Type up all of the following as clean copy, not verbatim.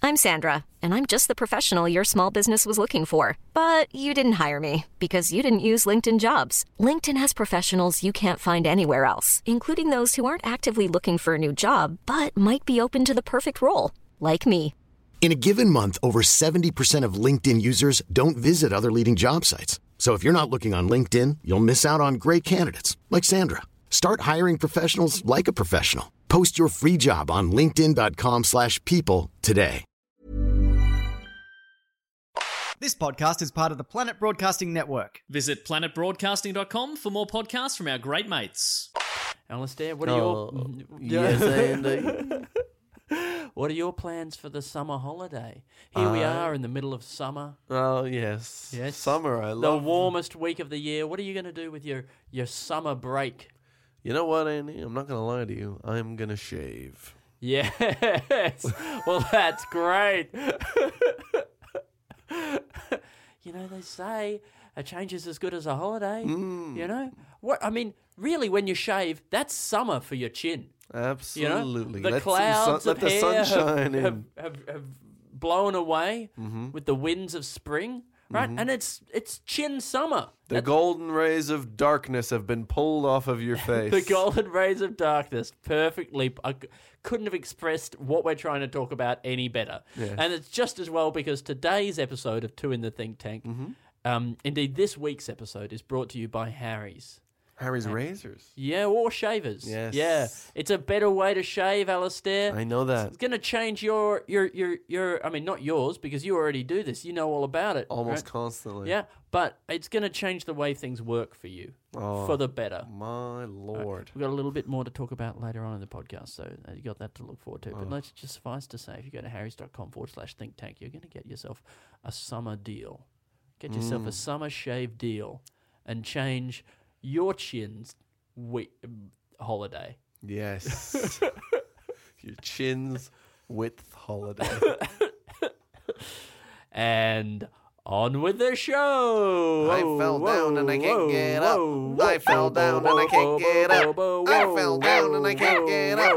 I'm Sandra, and I'm just the professional your small business was looking for. But you didn't hire me because you didn't use LinkedIn Jobs. LinkedIn has professionals you can't find anywhere else, including those who aren't actively looking for a new job, but might be open to the perfect role, like me. In a given month, over 70% of LinkedIn users don't visit other leading job sites. So if you're not looking on LinkedIn, you'll miss out on great candidates like Sandra. Start hiring professionals like a professional. Post your free job on linkedin.com/people today. This podcast is part of the Planet Broadcasting Network. Visit planetbroadcasting.com for more podcasts from our great mates. Alistair, what are your... Yes, Andy. What are your plans for the summer holiday? Here we are in the middle of summer. Oh, yes. Yes. Summer, I The love. warmest week of the year. What are you going to do with your summer break? You know what, Andy? I'm not going to lie to you. I'm going to shave. Yes. Well, that's great. You know, they say a change is as good as a holiday. You know? What? I mean, really, when you shave, that's summer for your chin. Absolutely. You know? The Let clouds let of the hair sunshine in. have blown away with the winds of spring, right? And it's chin summer. The golden rays of darkness have been pulled off of your face. The golden rays of darkness. Perfectly. I couldn't have expressed what we're trying to talk about any better. Yes. And it's just as well because today's episode of Two in the Think Tank, indeed this week's episode, is brought to you by Harry's. Harry's razors. Yeah, or shavers. Yes. Yeah. It's a better way to shave, Alistair. I know that. It's going to change your, I mean, not yours, because you already do this. You know all about it. Almost right? constantly. Yeah, but it's going to change the way things work for you for the better. My Lord. We've got a little bit more to talk about later on in the podcast, so you got that to look forward to. But let's just suffice to say, if you go to harrys.com/think tank, you're going to get yourself a summer deal. Get yourself a summer shave deal and change your chin's holiday. Yes. Your chin's width holiday. And on with the show. I fell down and I can't get up. I fell down and I can't get up. I fell down and I can't get up.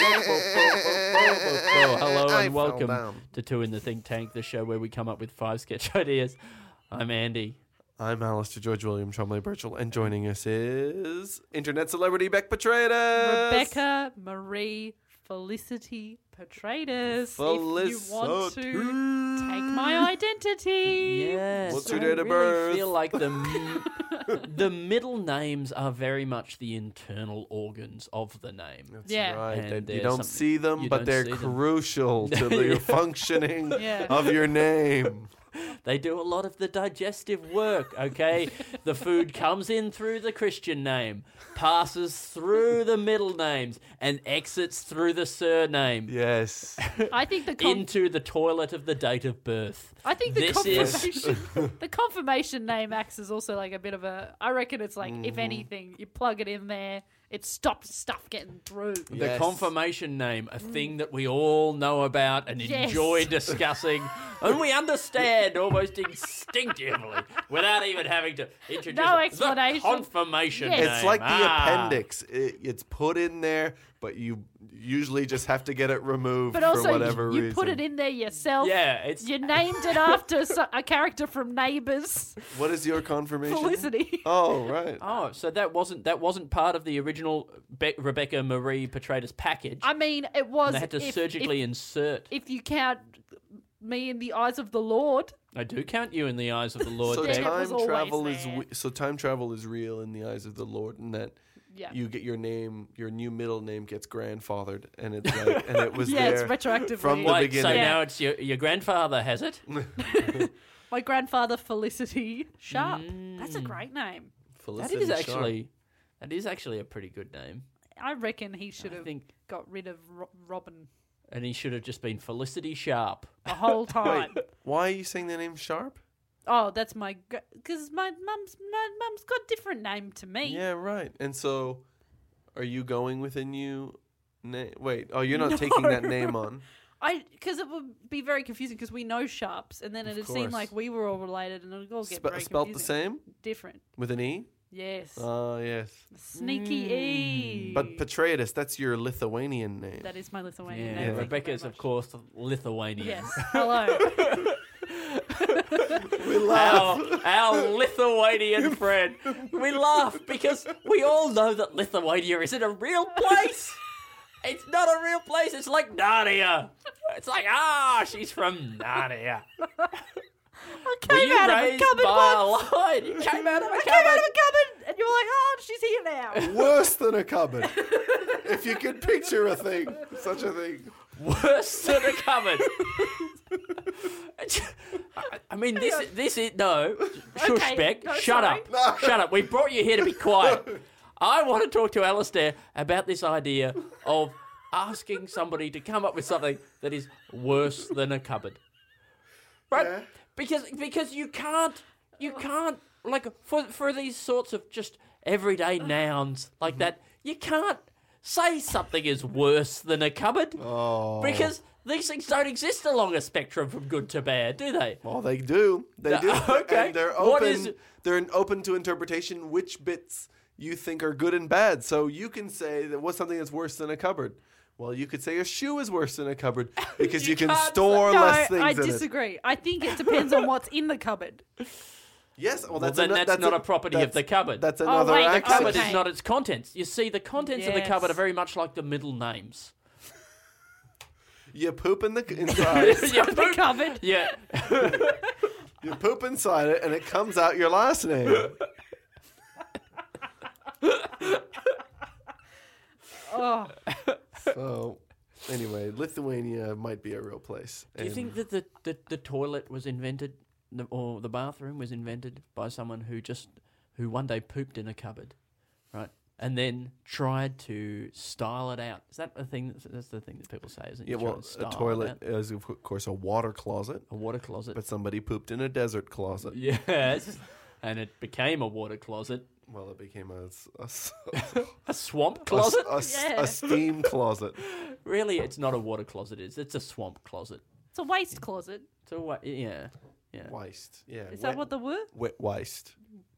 Hello I and fell welcome down. to Two in the Think Tank, the show where we come up with 5 sketch ideas. I'm Andy. I'm Alistair George William Trombley Birchall, and joining us is internet celebrity Beck Petratus. Rebecca Marie Felicity Petratus. If you want to take my identity. Yes. What's your I date of really birth? feel like the middle names are very much the internal organs of the name. That's Yeah. right. And You there's don't some- see them, you but don't they're see them. crucial to the functioning Yeah. of your name. They do a lot of the digestive work, okay? The food comes in through the Christian name, passes through the middle names, and exits through the surname Yes. I think the into the toilet of the date of birth. I think the This is- confirmation the confirmation name acts as also like a bit of a. I reckon it's like if anything, you plug it in there, it stops stuff getting through. The Yes. confirmation name, a thing that we all know about and Yes. enjoy discussing, and we understand almost instinctively without even having to introduce No it. explanation. The confirmation Yes. name. It's like the Ah. appendix. It's put in there, but you usually just have to get it removed But for also, whatever you reason. put it in there yourself. Yeah, it's You named it after a character from Neighbours. What is your confirmation? Felicity. Oh, right. Oh, so that wasn't part of the original Rebecca Marie Petratus package. I mean, it was. And they had to surgically insert. If you count me in the eyes of the Lord. I do count you in the eyes of the Lord. So Then Beck. it was time always travel is there. so time travel is real in the eyes of the Lord, and that Yeah. you get your name, your new middle name gets grandfathered, and it's like, and it was Yeah, it's there retroactively. from the Wait, beginning. so Yeah. now it's your grandfather has it? My grandfather, Felicity Sharp. That's a great name. Felicity Sharp. That is actually a pretty good name. I reckon he should I have think- got rid of Robin And he should have just been Felicity Sharp. the whole time. Why are you saying the name Sharp? Oh, that's my because my mum's got a different name to me. Yeah, right. And so, are you going with a new name? Wait, oh, you're not taking that name on. Because it would be very confusing because we know Sharps, and then it'd seem course. like we were all related, and it would all get very Spelt confusing. the same Different. with an E. Yes. Oh, yes. Sneaky E. But Petraeus, that's your Lithuanian name. That is my Lithuanian Yeah, name. Thank you Rebecca is, very of much. course, Lithuanian. Yes. Hello. We laugh. Our Lithuanian friend. We laugh because we all know that Lithuania isn't a real place. It's not a real place. It's like Narnia. It's like, she's from Narnia. I came out of a cupboard once. Lion. You came out of a I cupboard. came out of a cupboard, and you were like, "Oh, she's here now." Worse than a cupboard. If you could picture a thing, such a thing. Worse than a cupboard. I mean, this is no. Shush, Okay, Beck. no, Shut sorry. up. Shut up. We brought you here to be quiet. I want to talk to Alistair about this idea of asking somebody to come up with something that is worse than a cupboard. Right? Yeah. Because you can't like for these sorts of just everyday nouns like that, you can't say something is worse than a cupboard. Oh. Because these things don't exist along a spectrum from good to bad, do they? Well, they do. They do. Okay. And they're What open. is- They're open to interpretation which bits you think are good and bad. So you can say that what's something that's worse than a cupboard. Well, you could say a shoe is worse than a cupboard because you can can't store No, less things I in it. disagree. I think it depends on what's in the cupboard. Yes, well, Well, that's then that's not a property of the cupboard. That's another wait, The accent. cupboard Okay. is not its contents. You see, the contents of the Yes. cupboard are very much like the middle names. You poop in the inside. You The poop- cupboard. Yeah. You poop inside it, and it comes out your last name. Oh, So, anyway, Lithuania might be a real place. Do you And think that the toilet was invented, or the bathroom was invented by someone who one day pooped in a cupboard, right? And then tried to style it out. Is that the thing? That's the thing that people say, isn't it? Yeah, You try well, and a style it toilet out. is, of course, a water closet, A water closet. but somebody pooped in a desert closet. Yes. And it became a water closet. Well, it became A swamp closet? a steam closet. Really, it's not a water closet. It's a swamp closet. it's a waste closet. So yeah. Waste. Yeah. Is that what the word? Wet waste.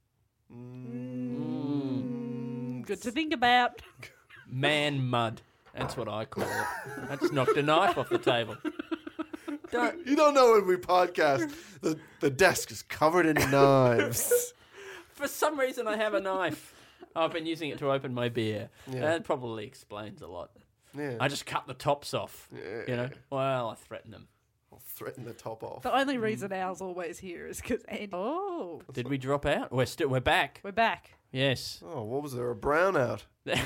Good to think about. Man mud. That's what I call it. I just knocked a knife off the table. You don't know when we podcast, the desk is covered in knives. For some reason, I have a knife. I've been using it to open my beer. Yeah. That probably explains a lot. Yeah. I just cut the tops off. You know? Well, I threatened them. I'll threaten the top off. The only reason Al's always here is because Andy. Oh, Did we drop out? We're back. we're back. Yes. Oh, what was there? A brownout?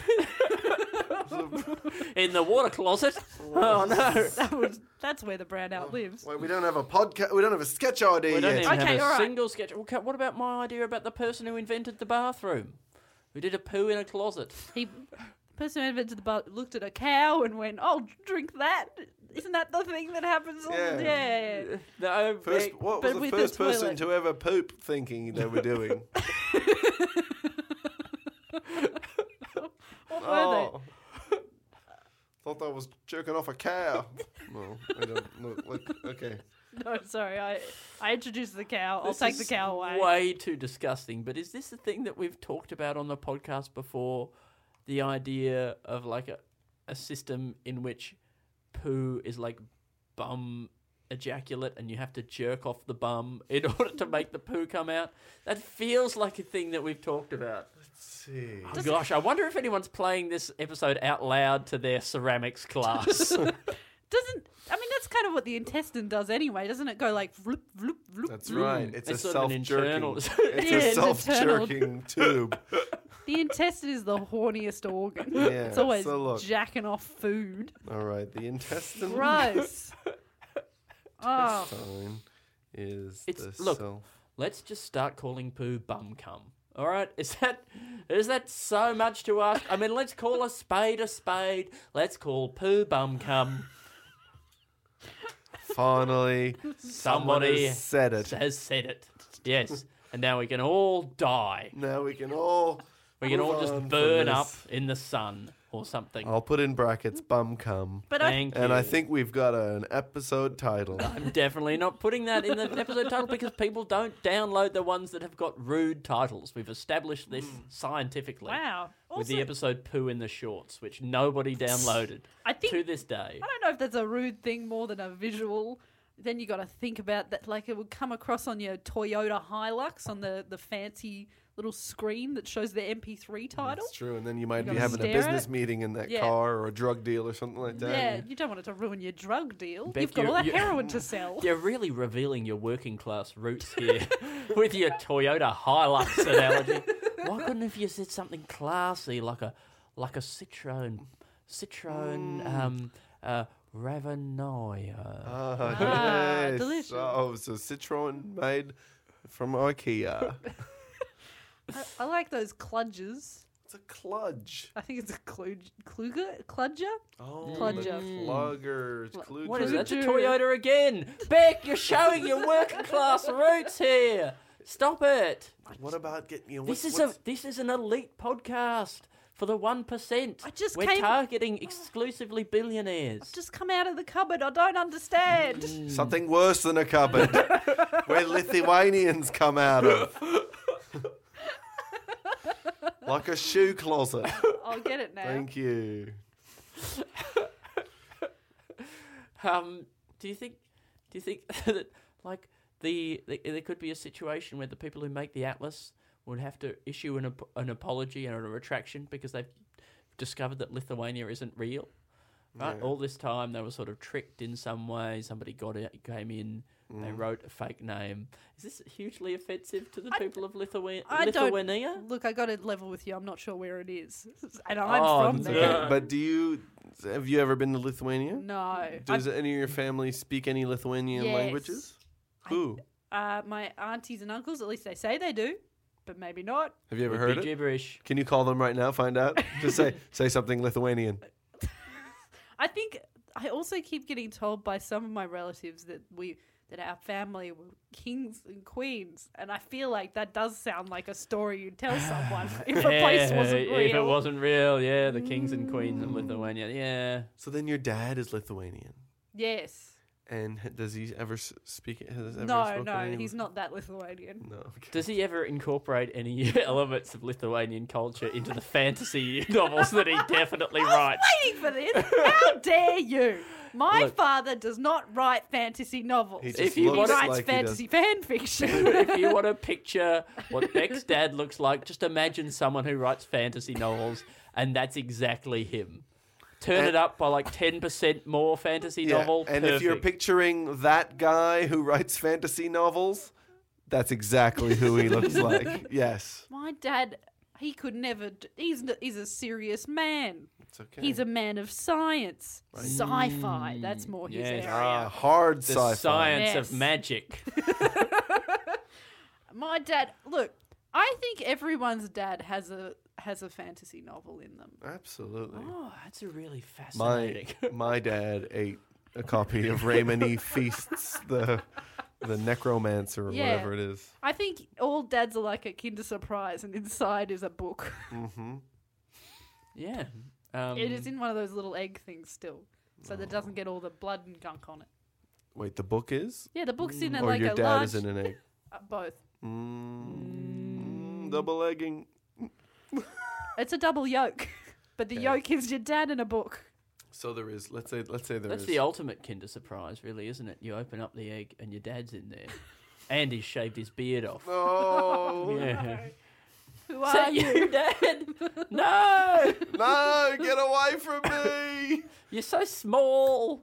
In the water closet. Oh no. That's where the brownout lives. Wait, we don't have a podcast. We don't have a sketch idea We don't yet. even Okay, have a all right. single sketch. Okay, what about my idea about the person who invented the bathroom? Who did a poo in a closet? He, person who invented the boat, looked at a cow and went, "Oh, drink that." Isn't that the thing that happens? Yeah. Yeah. No, First, Beck, what but was the with the first person toilet. to ever poop thinking they were doing? What were Oh. Thought I was jerking off a cow. No, I don't. No, look, okay. they? No, sorry. I introduced the cow. I'll this take the is cow away. Way too disgusting. But is this the thing that we've talked about on the podcast before? The idea of like a system in which poo is like bum ejaculate and you have to jerk off the bum in order to make the poo come out. That feels like a thing that we've talked about. Let's see. Oh, gosh, I wonder if anyone's playing this episode out loud to their ceramics class. I mean, that's kind of what the intestine does anyway, doesn't it? Go like vloop, vloop, vloop. That's right. It's a It's sort of an self-jerking. internal- It's Yeah, a it's internal. self-jerking tube. The intestine is the horniest organ. Yeah, It's always so look. jacking off food. All right, the intestine. Gross. Oh, Intestine is It's- the look. self. Let's just start calling poo bum cum. All right? Is that so much to ask? I mean, let's call a spade a spade. Let's call poo bum cum. Finally, Somebody has said it. has said it. Yes. And now we can all die. Now we can all. We can move all just on from burn this. up in the sun or something. I'll put in brackets bum cum. But Thank you. And I think we've got an episode title. I'm definitely not putting that in the episode title because people don't download the ones that have got rude titles. We've established this scientifically. wow. With the Also, episode Poo in the Shorts, which nobody downloaded I think to this day. I don't know if that's a rude thing more than a visual. Then you got to think about that. Like it would come across on your Toyota Hilux on the fancy little screen that shows the MP3 title. That's true. And then you might be gotta having a stare business at- meeting in that Yeah. car or a drug deal or something like that. Yeah, you don't want it to ruin your drug deal. Beck, You've got all that you're- heroin to sell. You're really revealing your working class roots here with your Toyota Hilux analogy. Why couldn't have you said something classy like a Citroen Ravenoia? Yes. delicious. Oh, so Citroen made from IKEA. I like those kludges. It's a kludge. I think it's a kludger. Oh, Kludger. the kluggers. Kludger. What is that? It's a Kludger. Toyota again. Beck, you're showing your working class roots here. Stop it. What about getting you? This is an elite podcast for the 1%. I just We're came- targeting exclusively billionaires. Just come out of the cupboard. I don't understand. something worse than a cupboard where Lithuanians come out of. Like a shoe closet. I'll get it now. Thank you. Do you think that like there could be a situation where the people who make the atlas would have to issue an apology and a retraction because they've discovered that Lithuania isn't real? Right? Yeah. All this time they were sort of tricked in some way. Somebody came in, they wrote a fake name. Is this hugely offensive to the people of Lithuania? I don't look. I got to level with you. I'm not sure where it is, and I'm from it's there. okay. But have you ever been to Lithuania? No. Does any of your family speak any Lithuanian Yes. languages? Who? My aunties and uncles, at least they say they do, but maybe not. Have you ever Would heard be it? gibberish. Can you call them right now? Find out. Just say something Lithuanian. I think I also keep getting told by some of my relatives that our family were kings and queens, and I feel like that does sound like a story you'd tell someone if a place wasn't real. If it wasn't real, yeah, the kings and queens of Lithuania, yeah. So then your dad is Lithuanian, Yes. and does he ever speak? Has ever No, spoken no, any- he's not that Lithuanian. No. Okay. Does he ever incorporate any elements of Lithuanian culture into the fantasy novels that he definitely writes? Waiting for this. How dare you? My Look. father does not write fantasy novels. He If just you He looks writes like fantasy he fan fiction. If you want to picture what Beck's dad looks like, just imagine someone who writes fantasy novels, and that's exactly him. Turn it up by like 10% more fantasy does. novel. And if you're perfect. picturing that guy who writes fantasy novels, that's exactly who he looks like. Yes. My dad, he could never. He's a serious man. It's okay. He's a man of science, sci-fi. That's more his yes. area. Hard the sci-fi. science Yes. of magic. My dad. Look, I think everyone's dad has a fantasy novel in them. Absolutely. Oh, that's a really fascinating. My dad ate a copy of Raymond E. Feast's the Necromancer or Yeah. whatever it is. I think all dads are like a Kinder Surprise, and inside is a book. Yeah. It is in one of those little egg things still, so that it doesn't get all the blood and gunk on it. Wait, the book is? Yeah, the book's in Or like your a dad large. is in an egg? Both. Double egging. It's a double yolk, but the yolk is your dad in a book. So there is. Let's say there That's is. the ultimate Kinder Surprise, really, isn't it? You open up the egg and your dad's in there. And he's shaved his beard off. Oh Yeah. Who Is are that you? you, Dad? No! no! Get away from me! You're so small.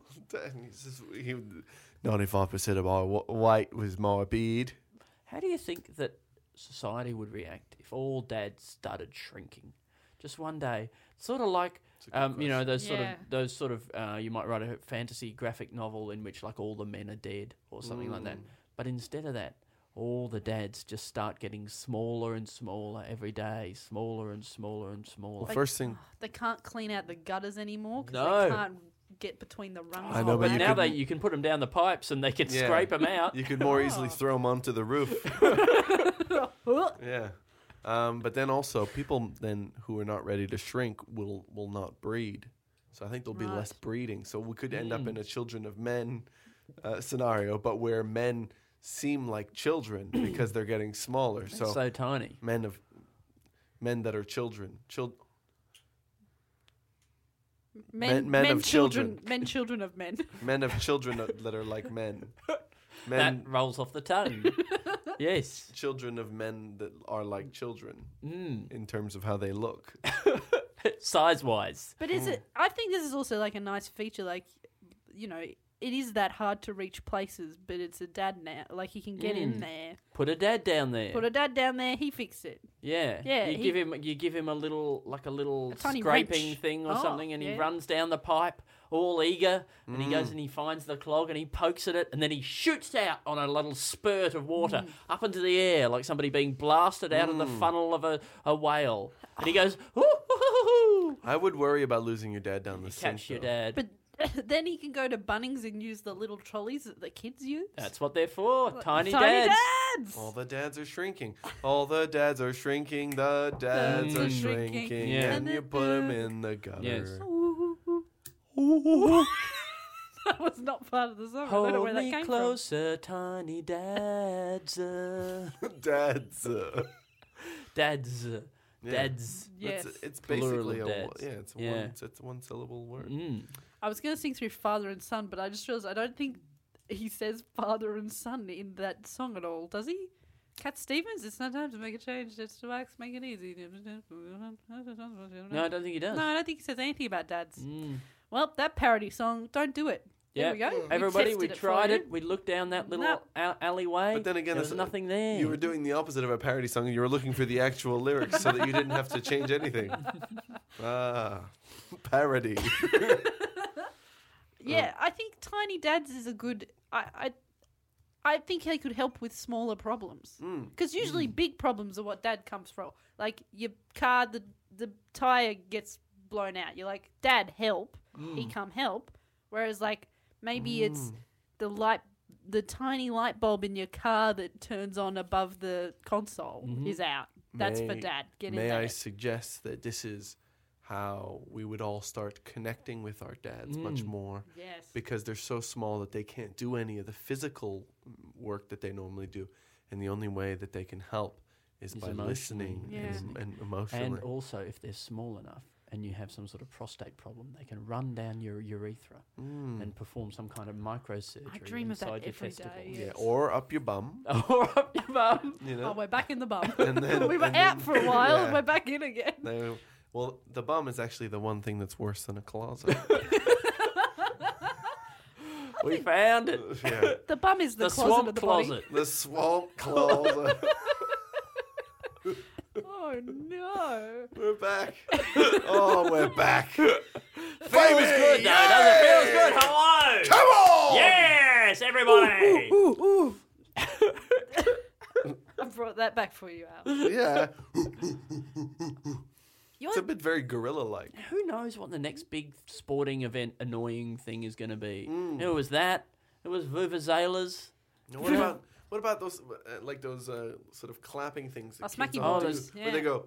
95% of my weight was my beard. How do you think that society would react if all dads started shrinking? Just one day. Sort of like, you know, those Yeah. sort of, you might write a fantasy graphic novel in which like all the men are dead or something like that. But instead of that, all the dads just start getting smaller and smaller every day, smaller and smaller and smaller. Well, first thing, They can't clean out the gutters anymore because No. they can't get between the rungs. I of know, all but that. Now could- you can put them down the pipes and they can Yeah. scrape them out. you could more easily throw them onto the roof. Yeah. But then also people then who are not ready to shrink will not breed. So I think there'll be less breeding. So we could end up in a children of men scenario, but where men seem like children because they're getting smaller. So tiny. Men that are children. Men of children. Men children of men. Men of children that are like men. That rolls off the tongue. Yes. Children of men that are like children in terms of how they look. Size-wise. But is it? I think this is also like a nice feature. Like, you know, it is that hard to reach places, but it's a dad now. Like, he can get in there. Put a dad down there. Put a dad down there. He fixed it. Yeah. Yeah, You give him a little tiny scraping wrench. thing or something, and he yeah. runs down the pipe all eager, and he goes and he finds the clog and he pokes at it, and then he shoots out on a little spurt of water up into the air like somebody being blasted out of the funnel of a whale. And he goes, "Ooh." I would worry about losing your dad down the sink. Catch your though. dad. But then he can go to Bunnings and use the little trolleys that the kids use. That's what they're for. Tiny Tiny dads. dads. All the dads are shrinking. All the dads are shrinking. The dads are Shrinking. shrinking. Yeah. And you put them in the gutter. Yes. That was not part of the song. I don't know Hold where that me came closer, tiny dads. Dads. Dads. Yeah. Dads. Yes. It's Plural basically of a dads. it's a one syllable word. I was going to sing through father and son, but I just realized I don't think he says father and son in that song at all, does he? Cat Stevens, it's not time to make a change, it's to wax, make it easy. No, I don't think he does. No, I don't think he says anything about dads. Well, that parody song, don't do it. There we go. Everybody, we tested tried for you. it. We looked down that little No. alleyway. But then again, there was nothing there. You were doing the opposite of a parody song. You were looking for the actual lyrics so that you didn't have to change anything. Parody. Yeah, I think Tiny Dads is a good. I think he could help with smaller problems because usually big problems are what Dad comes from. Like your car, the tire gets blown out. You're like, Dad, help. He come help. Whereas like maybe it's the tiny light bulb in your car that turns on above the console is out. That's for Dad. Get in there. May I suggest that this is how we would all start connecting with our dads much more. Yes. Because they're so small that they can't do any of the physical work that they normally do. And the only way that they can help is by listening and emotionally. And also, if they're small enough and you have some sort of prostate problem, they can run down your urethra and perform some kind of microsurgery I dream of that inside your every testicles. day. Yeah, or up your bum. Or up your bum. You Oh, know? we're back in the bum. And then- we were and out then- for a while yeah. and we're back in again. No, well, the bum is actually the one thing that's worse than a closet. We found it. Yeah. The bum is the, The closet swamp of the closet. The swamp closet. body. Oh no. We're back. Oh, we're back. Feels good, though, doesn't it? Feels good. Hello. Come on! Yes, everybody. I brought that back for you, Al. Yeah. You It's a want bit very gorilla-like. Who knows what the next big sporting event annoying thing is going to be? It was that. It was vuvuzelas. What about those like those sort of clapping things that smacky kids all do, balls, where they yeah. go.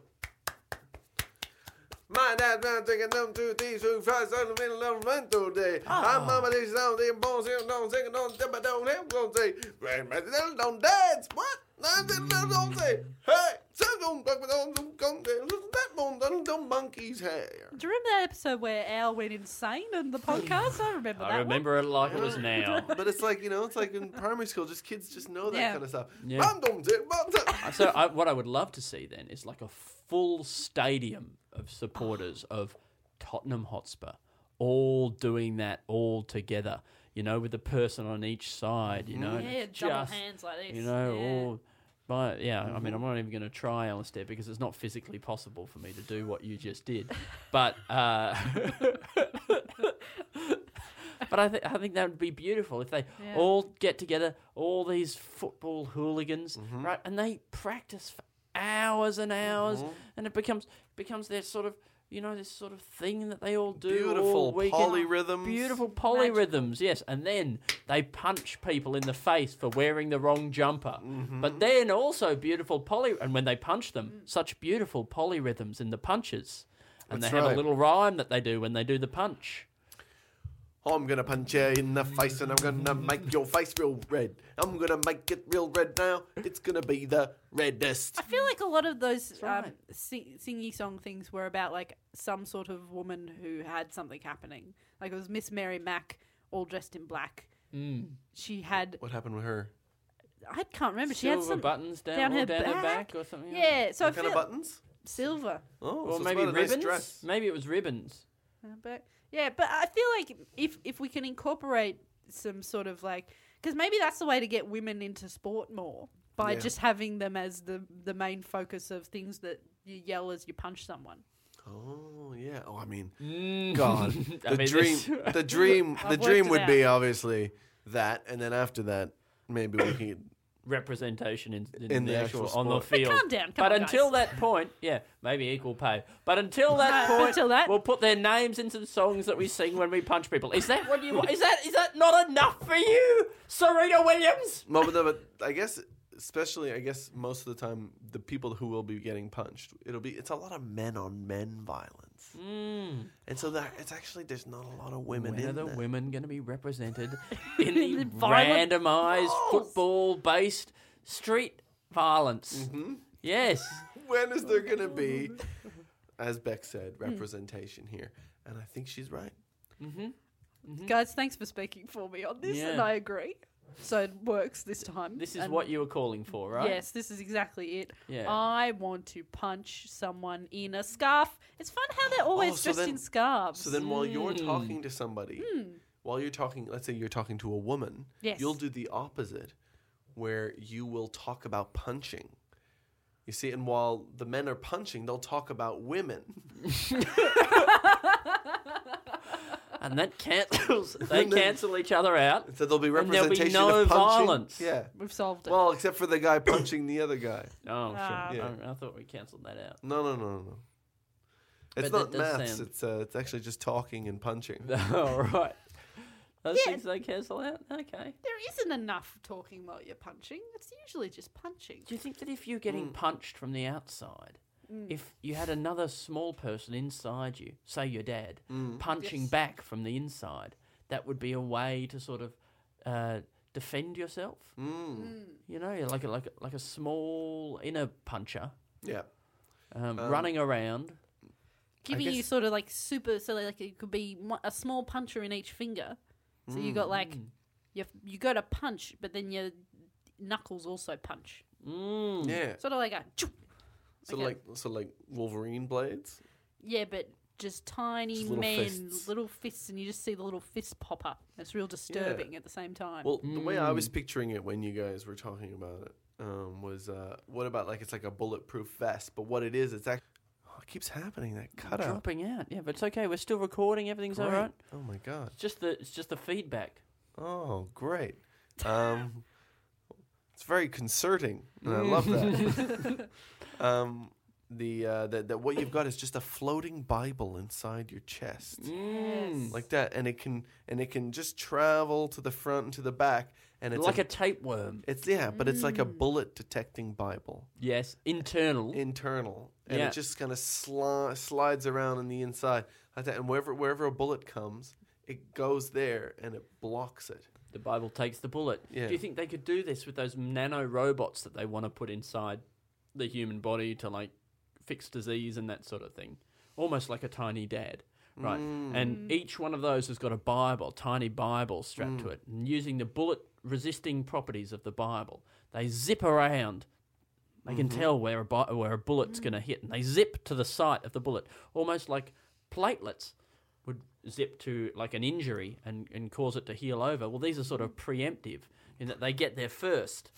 My dad man taking them 2 3 2 5 7 middle of mental day. I'm mama these sound them bones here don't sing don't dip don't have don't say don't dance what? Don't say hey don't that bone don't monkey's hair. Do you remember that episode where Al went insane on the podcast? I remember that. I remember it like it was now. But it's like, you know, it's like in primary school, just kids just know that Yeah. kind of stuff. Yeah. Yeah. So what I would love to see then is like a full stadium of supporters of Tottenham Hotspur, all doing that all together. You know, with the person on each side. You know, and Yeah, it's double just, hands like this. You know, yeah. all. But yeah, I mean, I'm not even going to try, Alistair, because it's not physically possible for me to do what you just did. But but I think that would be beautiful if they all get together, all these football hooligans, right? And they practice for hours and hours, and it becomes their sort of this sort of thing that they all do. Beautiful all weekend. polyrhythms. Beautiful polyrhythms, yes. And then they punch people in the face for wearing the wrong jumper. Mm-hmm. But then also beautiful and when they punch them, such beautiful polyrhythms in the punches. And That's they have right. a little rhyme that they do when they do the punch. I'm going to punch you in the face and I'm going to make your face real red. I'm going to make it real red now. It's going to be the reddest. I feel like a lot of those right. singy song things were about like some sort of woman who had something happening. Like it was Miss Mary Mack, all dressed in black. She had, What happened with her? I can't remember. She had Silver some buttons down down her her back? back or something. Yeah, so What I kind feel of buttons? silver. Oh, Or so it's maybe about a nice ribbons. dress. Maybe it was ribbons. But yeah, but I feel like if we can incorporate some sort of like, because maybe that's the way to get women into sport more by Yeah. just having them as the main focus of things that you yell as you punch someone. Oh yeah. Oh, I mean, God, I mean, the dream I've worked it would be out. obviously that, and then after that, maybe we could. Representation in In the the actual actual on the sport. field. calm down, come but on, until guys. that point, yeah, maybe equal pay. But until that No, point, until that- we'll put their names into the songs that we sing when we punch people. Is that what you want? Is that not enough for you, Serena Williams? No, but I guess, especially, most of the time, the people who will be getting punched, it's a lot of men on men violence, and so that it's actually there's not a lot of women When are in the there. women going to be represented in the violent randomised football-based street violence? Yes. When is there going to be, as Beck said, representation here? And I think she's right. Guys, thanks for speaking for me on this, Yeah. and I agree. So it works this time. This is And what you were calling for, right? Yes, this is exactly it. Yeah. I want to punch someone in a scarf. It's fun how they're always so dressed then- in scarves. So then while you're talking to somebody, while you're talking, let's say you're talking to a woman, Yes. you'll do the opposite, where you will talk about punching. You see, and while the men are punching, they'll talk about women. And that cancels. They cancel each other out. So there'll be And there'll be representation no of punching. violence. Yeah. We've solved it. Well, except for the guy punching the other guy. Oh, Ah. sure. Yeah. I thought we cancelled that out. No. It's But not that does maths. sound- It's actually just talking and punching. All right. Those Yeah. things they cancel out? Okay. there isn't enough talking while you're punching. It's usually just punching. Do you think that if you're getting punched from the outside, if you had another small person inside you, say your dad, punching Yes. back from the inside, that would be a way to sort of defend yourself? You know, like a small inner puncher Yeah. running around. Giving you sort of like super, so like it could be a small puncher in each finger. So you got like, you go to punch, but then your knuckles also punch. Yeah. Sort of like a, So Okay. like Wolverine blades. yeah, but just tiny Just little men, fists. little fists, and you just see the little fist pop up. It's real disturbing at the same time. Well, the way I was picturing it when you guys were talking about it was, what about like it's like a bulletproof vest? But what it is, it's actually it keeps happening. That cutout. Dropping out. Yeah, but it's okay. We're still recording. Everything's all Great. right. Oh my god. It's just the feedback. Oh, great. It's very concerning, and I love that. That what you've got is just a floating Bible inside your chest, like that, and it can just travel to the front and to the back, and it's Like a tapeworm. but it's like a bullet detecting Bible, Yes, internal. internal, and Yeah. it just kind of slides around on the inside like that, and wherever a bullet comes, it goes there and it blocks it. The Bible takes the bullet. Yeah. Do you think they could do this with those nano robots that they want to put inside the human body to like fix disease and that sort of thing? Almost like a tiny dad, right? And each one of those has got a Bible, tiny Bible strapped to it. And using the bullet resisting properties of the Bible, they zip around. They can tell where a bullet's going to hit, and they zip to the site of the bullet, almost like platelets would zip to like an injury and cause it to heal over. Well, these are sort of preemptive in that they get there first.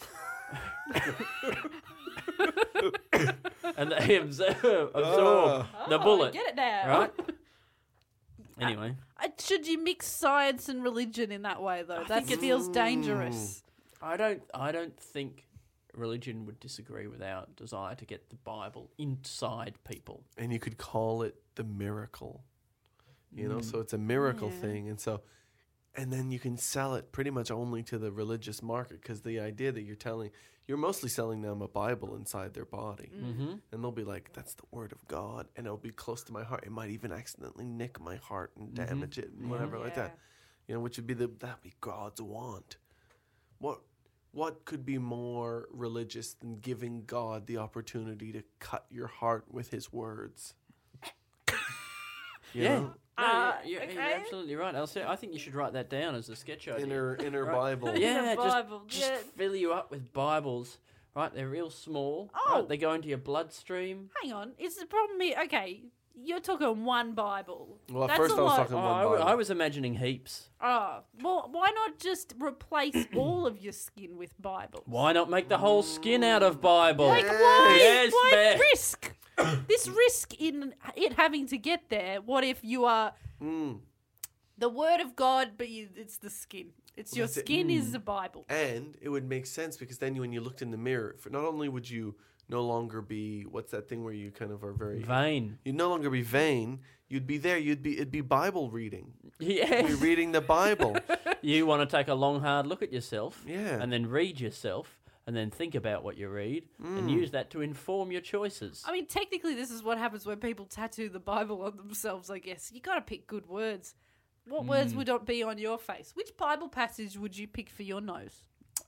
And they absorb the bullet. Get it now. Right? Anyway. Should you mix science and religion in that way, though? That feels dangerous. I don't think religion would disagree with our desire to get the Bible inside people. And you could call it the miracle, so it's a miracle thing. And then you can sell it pretty much only to the religious market, because the idea that you're mostly selling them a Bible inside their body. Mm-hmm. And they'll be like, that's the word of God, and it'll be close to my heart. It might even accidentally nick my heart and damage it and whatever like that. Which would be that'd be God's want. What could be more religious than giving God the opportunity to cut your heart with his words? You know? You're absolutely right, Elsie. I think you should write that down as a sketch idea. Inner Bible. Yeah, Bible, just fill you up with Bibles, right? They're real small. Oh. Right? They go into your bloodstream. Hang on, is the problem here? Okay, you're talking one Bible. Well, at That's first a I was lot. talking one Bible. I was imagining heaps. Oh, well, why not just replace all of your skin with Bibles? Why not make the whole skin out of Bible? Like, why? Yes, why man. risk? This risk in it having to get there. What if you are the Word of God, but it's the skin? It's your That's it. skin is the Bible. And it would make sense, because then when you looked in the mirror, not only would you no longer be, what's that thing where you kind of are very Vain. You'd no longer be vain. You'd be there. It'd be Bible reading. Yeah. You'd be reading the Bible. You want to take a long, hard look at yourself. Yeah. And then read yourself. And then think about what you read and use that to inform your choices. I mean, technically, this is what happens when people tattoo the Bible on themselves, I guess. You got to pick good words. What words would not be on your face? Which Bible passage would you pick for your nose?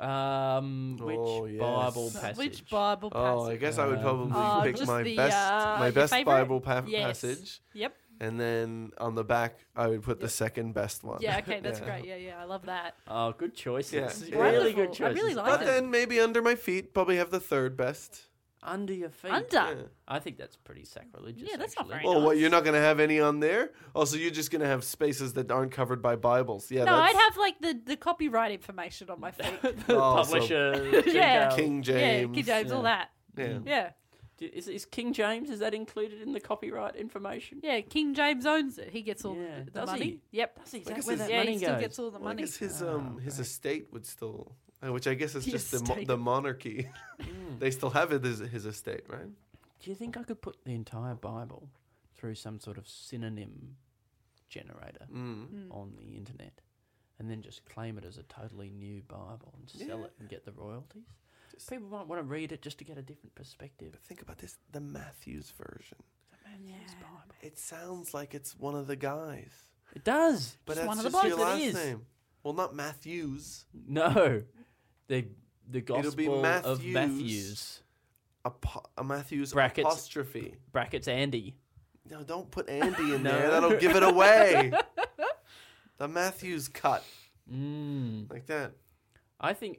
Which yes. Bible passage? Which Bible passage? Oh, I guess I would probably pick just my the, best your Bible favourite? Yes. passage. Yep. And then on the back, I would put the second best one. Yeah, okay, that's great. Yeah, I love that. Oh, good choices. Yeah. Really Wonderful. good I choices. really like But it. then maybe under my feet, probably have the third best. Under your feet. Under. Yeah. I think that's pretty sacrilegious. Yeah, that's not actually. very Oh, what? nice. You're not going to have any on there? Oh, so you're just going to have spaces that aren't covered by Bibles? Yeah. No, that's, I'd have like the copyright information on my feet. The Oh, so- publisher. Yeah. King Yeah, James. King James, all that. Yeah. Yeah. Is King James, is that included in the copyright information? Yeah, King James owns it. He gets all Yeah. the Does money. he? Yep. Does he? Is I that guess where his- that Yeah, money he still goes? gets all the Well, I money. guess his estate would still, which I guess is The just estate. the monarchy. They still have it as his estate, right? Do you think I could put the entire Bible through some sort of synonym generator on the internet and then just claim it as a totally new Bible and sell it and get the royalties? People might want to read it just to get a different perspective. But think about this: the Matthews version. Matthew's Bible. It sounds like it's one of the guys, It does. but Just that's one of the just your boys. It last is. name. Well, not Matthews. No. The Gospel be of Matthews. Matthews. A Matthews Brackets. apostrophe. Brackets Andy. No, don't put Andy in No. there. That'll give it away. The Matthews cut like that. I think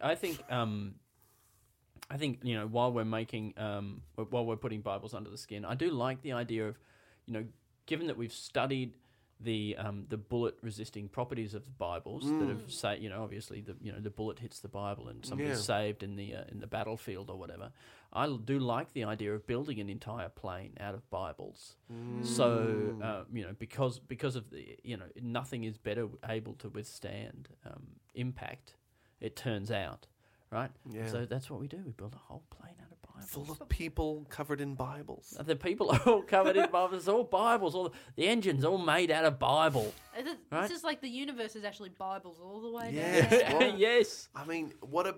while we're making while we're putting Bibles under the skin, I do like the idea of, given that we've studied the bullet resisting properties of the Bibles that have obviously the bullet hits the Bible and somebody's saved in the battlefield or whatever. I do like the idea of building an entire plane out of Bibles. So because of the nothing is better able to withstand impact. It turns out, right? Yeah. So that's what we do. We build a whole plane out of Bibles. Full of people covered in Bibles. The people are all covered in Bibles. It's all Bibles. All the engine's all made out of Bible. It's just like the universe is actually Bibles all the way Yes. down. Well, Yes. I mean,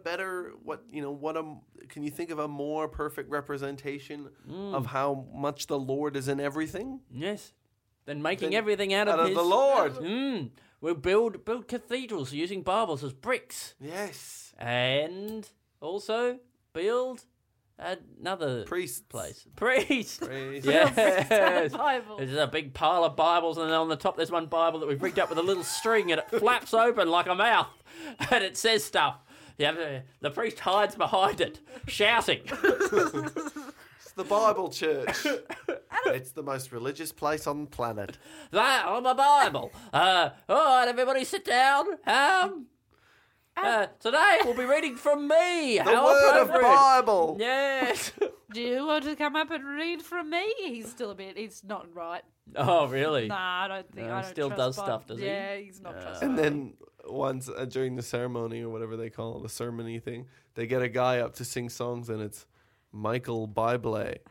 can you think of a more perfect representation of how much the Lord is in everything? Yes. Then making Then everything out of his the Lord. We'll build cathedrals using Bibles as bricks, Yes. and also build another Priests. place. Priests. Praise. Yes. Bible. There's a big pile of Bibles, and then on the top there's one Bible that we've rigged up with a little string, and it flaps open like a mouth, and it says stuff. The priest hides behind it, shouting. It's the Bible church. It's the most religious place on the planet. That on the Bible. All right, everybody, sit down. Today we'll be reading from me. The How word of appropriate. Bible. Yes. Do you want to come up and read from me? He's not right. Oh, really? Nah, I don't think. I don't still trust does Bob. stuff, does he? Yeah, he's not trustworthy. And then once during the ceremony or whatever they call it, the sermon-y thing, they get a guy up to sing songs, and it's Michael Bible.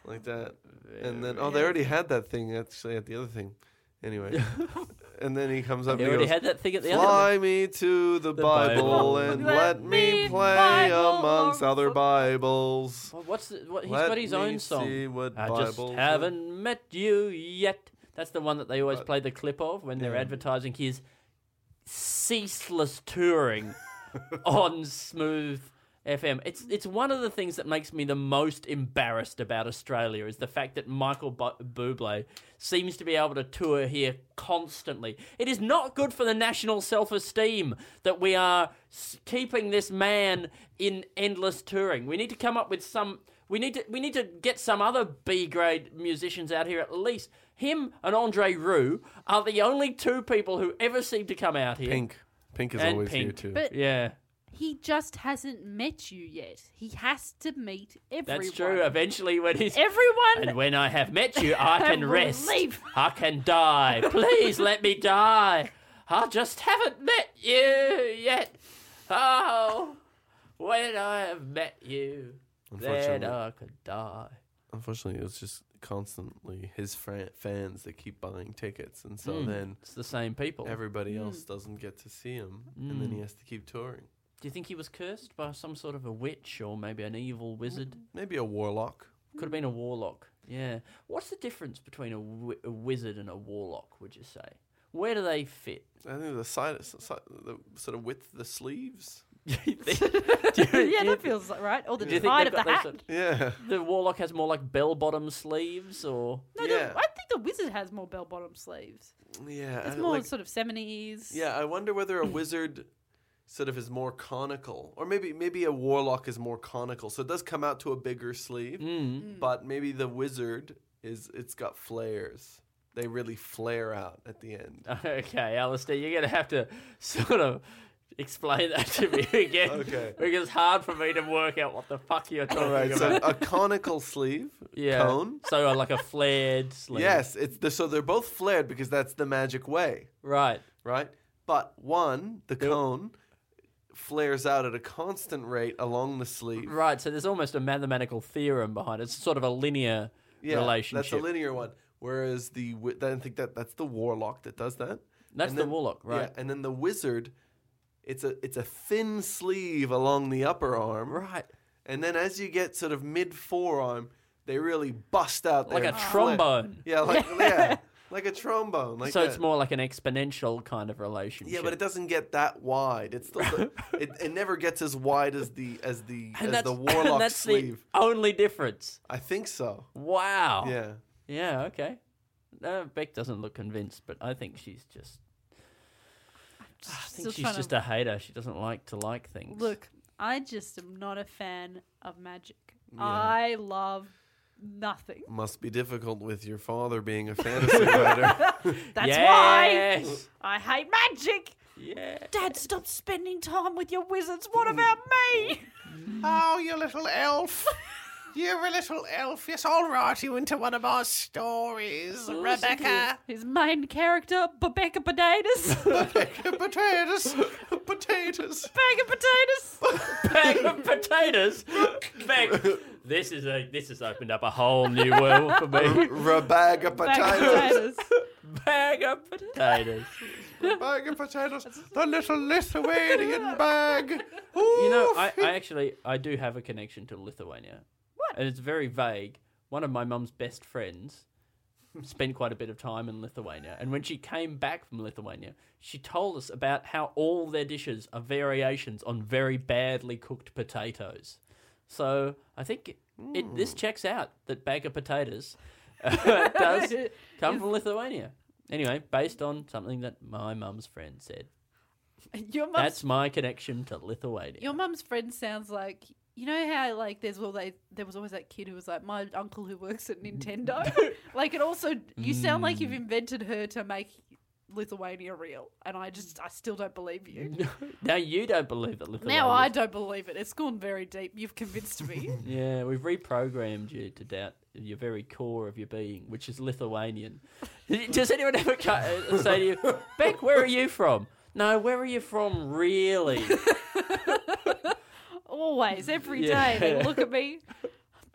like that. And then, they already had that thing actually at the other thing. Anyway. And then he comes up They and he already goes, had that thing at the other fly me to the Bible Bible. and let me play amongst other Bibles. Well, he's Let got his me own song. see what I Bibles just haven't met you yet. That's the one that they always play the clip of when they're Yeah. advertising his ceaseless touring on Smooth FM. It's one of the things that makes me the most embarrassed about Australia is the fact that Michael Bublé seems to be able to tour here constantly. It is not good for the national self-esteem that we are keeping this man in endless touring. We need to come up with some. We need to get some other B-grade musicians out here at least. Him and Andre Rieu are the only two people who ever seem to come out here. Pink is And always here Pink. too. But Yeah. he just hasn't met you yet. He has to meet everyone. That's true. Eventually, when he's Everyone. and when I have met you, I can will rest. leave. I can die. Please let me die. I just haven't met you yet. Oh, when I have met you, then Unfortunately. I could die. Unfortunately, it's just constantly his fans that keep buying tickets, and so then It's the same people. everybody else doesn't get to see him, and then he has to keep touring. Do you think he was cursed by some sort of a witch or maybe an evil wizard? Maybe a warlock. Could have been a warlock. Yeah. What's the difference between a wizard and a warlock, would you say? Where do they fit? I think the sort of width of the sleeves. Yeah, that feels like right. Or the Do you think height they've of the got hat. those Yeah. The warlock has more like bell-bottom sleeves, or No, Yeah. I think the wizard has more bell-bottom sleeves. Yeah. It's I- more like- sort of 70s. Yeah, I wonder whether a wizard sort of is more conical, or maybe a warlock is more conical. So it does come out to a bigger sleeve, but maybe the wizard it's got flares. They really flare out at the end. Okay, Alistair, you're going to have to sort of explain that to me again. Okay. Because it's hard for me to work out what the fuck you're talking All right, so about. a conical sleeve Yeah. cone. So like a flared sleeve. Yes, so they're both flared because that's the magic way, Right. right? But the cone, flares out at a constant rate along the sleeve. Right, so there's almost a mathematical theorem behind it. It's sort of a linear relationship. That's a linear one. Whereas I think that's the warlock that does that. That's And the then- warlock, right? Yeah, and then the wizard, it's a thin sleeve along the upper arm. Right. And then as you get sort of mid forearm, they really bust out Like there a and flare. trombone. Yeah, like a trombone. Like So that. it's more like an exponential kind of relationship. Yeah, but it doesn't get that wide. It's still it never gets as wide as the warlock and that's sleeve. the only difference. I think so. Wow. Yeah. Yeah, okay. Beck doesn't look convinced, but I think she's just... I Still think she's trying just to a hater. She doesn't like to like things. Look, I just am not a fan of magic. I love nothing. Must be difficult with your father being a fantasy writer. That's why Yes! I hate magic. Yeah. Dad, stop spending time with your wizards. What about me? Oh, you little elf. You're a little elf. Yes, I'll write you into one of my stories, Rebecca. His main character, Rebecca Potatoes. Potatoes. Potatoes. Bag of potatoes. Bag of potatoes? Beck, this has opened up a whole new world for me. Bag of Bag of potatoes. potatoes. Bag of potatoes. Bag of potatoes. The little Lithuanian bag. You know, I do have a connection to Lithuania. What? And it's very vague. One of my mum's best friends spent quite a bit of time in Lithuania. And when she came back from Lithuania, she told us about how all their dishes are variations on very badly cooked potatoes. So I think this checks out that Bag of Potatoes does come from Lithuania. Anyway, based on something that my mum's friend said. That's my connection to Lithuania. Your mum's friend sounds like, you know how like there was always that kid who was like, my uncle who works at Nintendo. Like, it also, you sound like you've invented her to make Lithuania real, and I still don't believe you. Now you don't believe that Lithuania. Now I don't believe it. It's gone very deep. You've convinced me. Yeah, we've reprogrammed you to doubt your very core of your being, which is Lithuanian. Does anyone ever say to you, Beck, where are you from? No, where are you from, really? Always, every day, they look at me.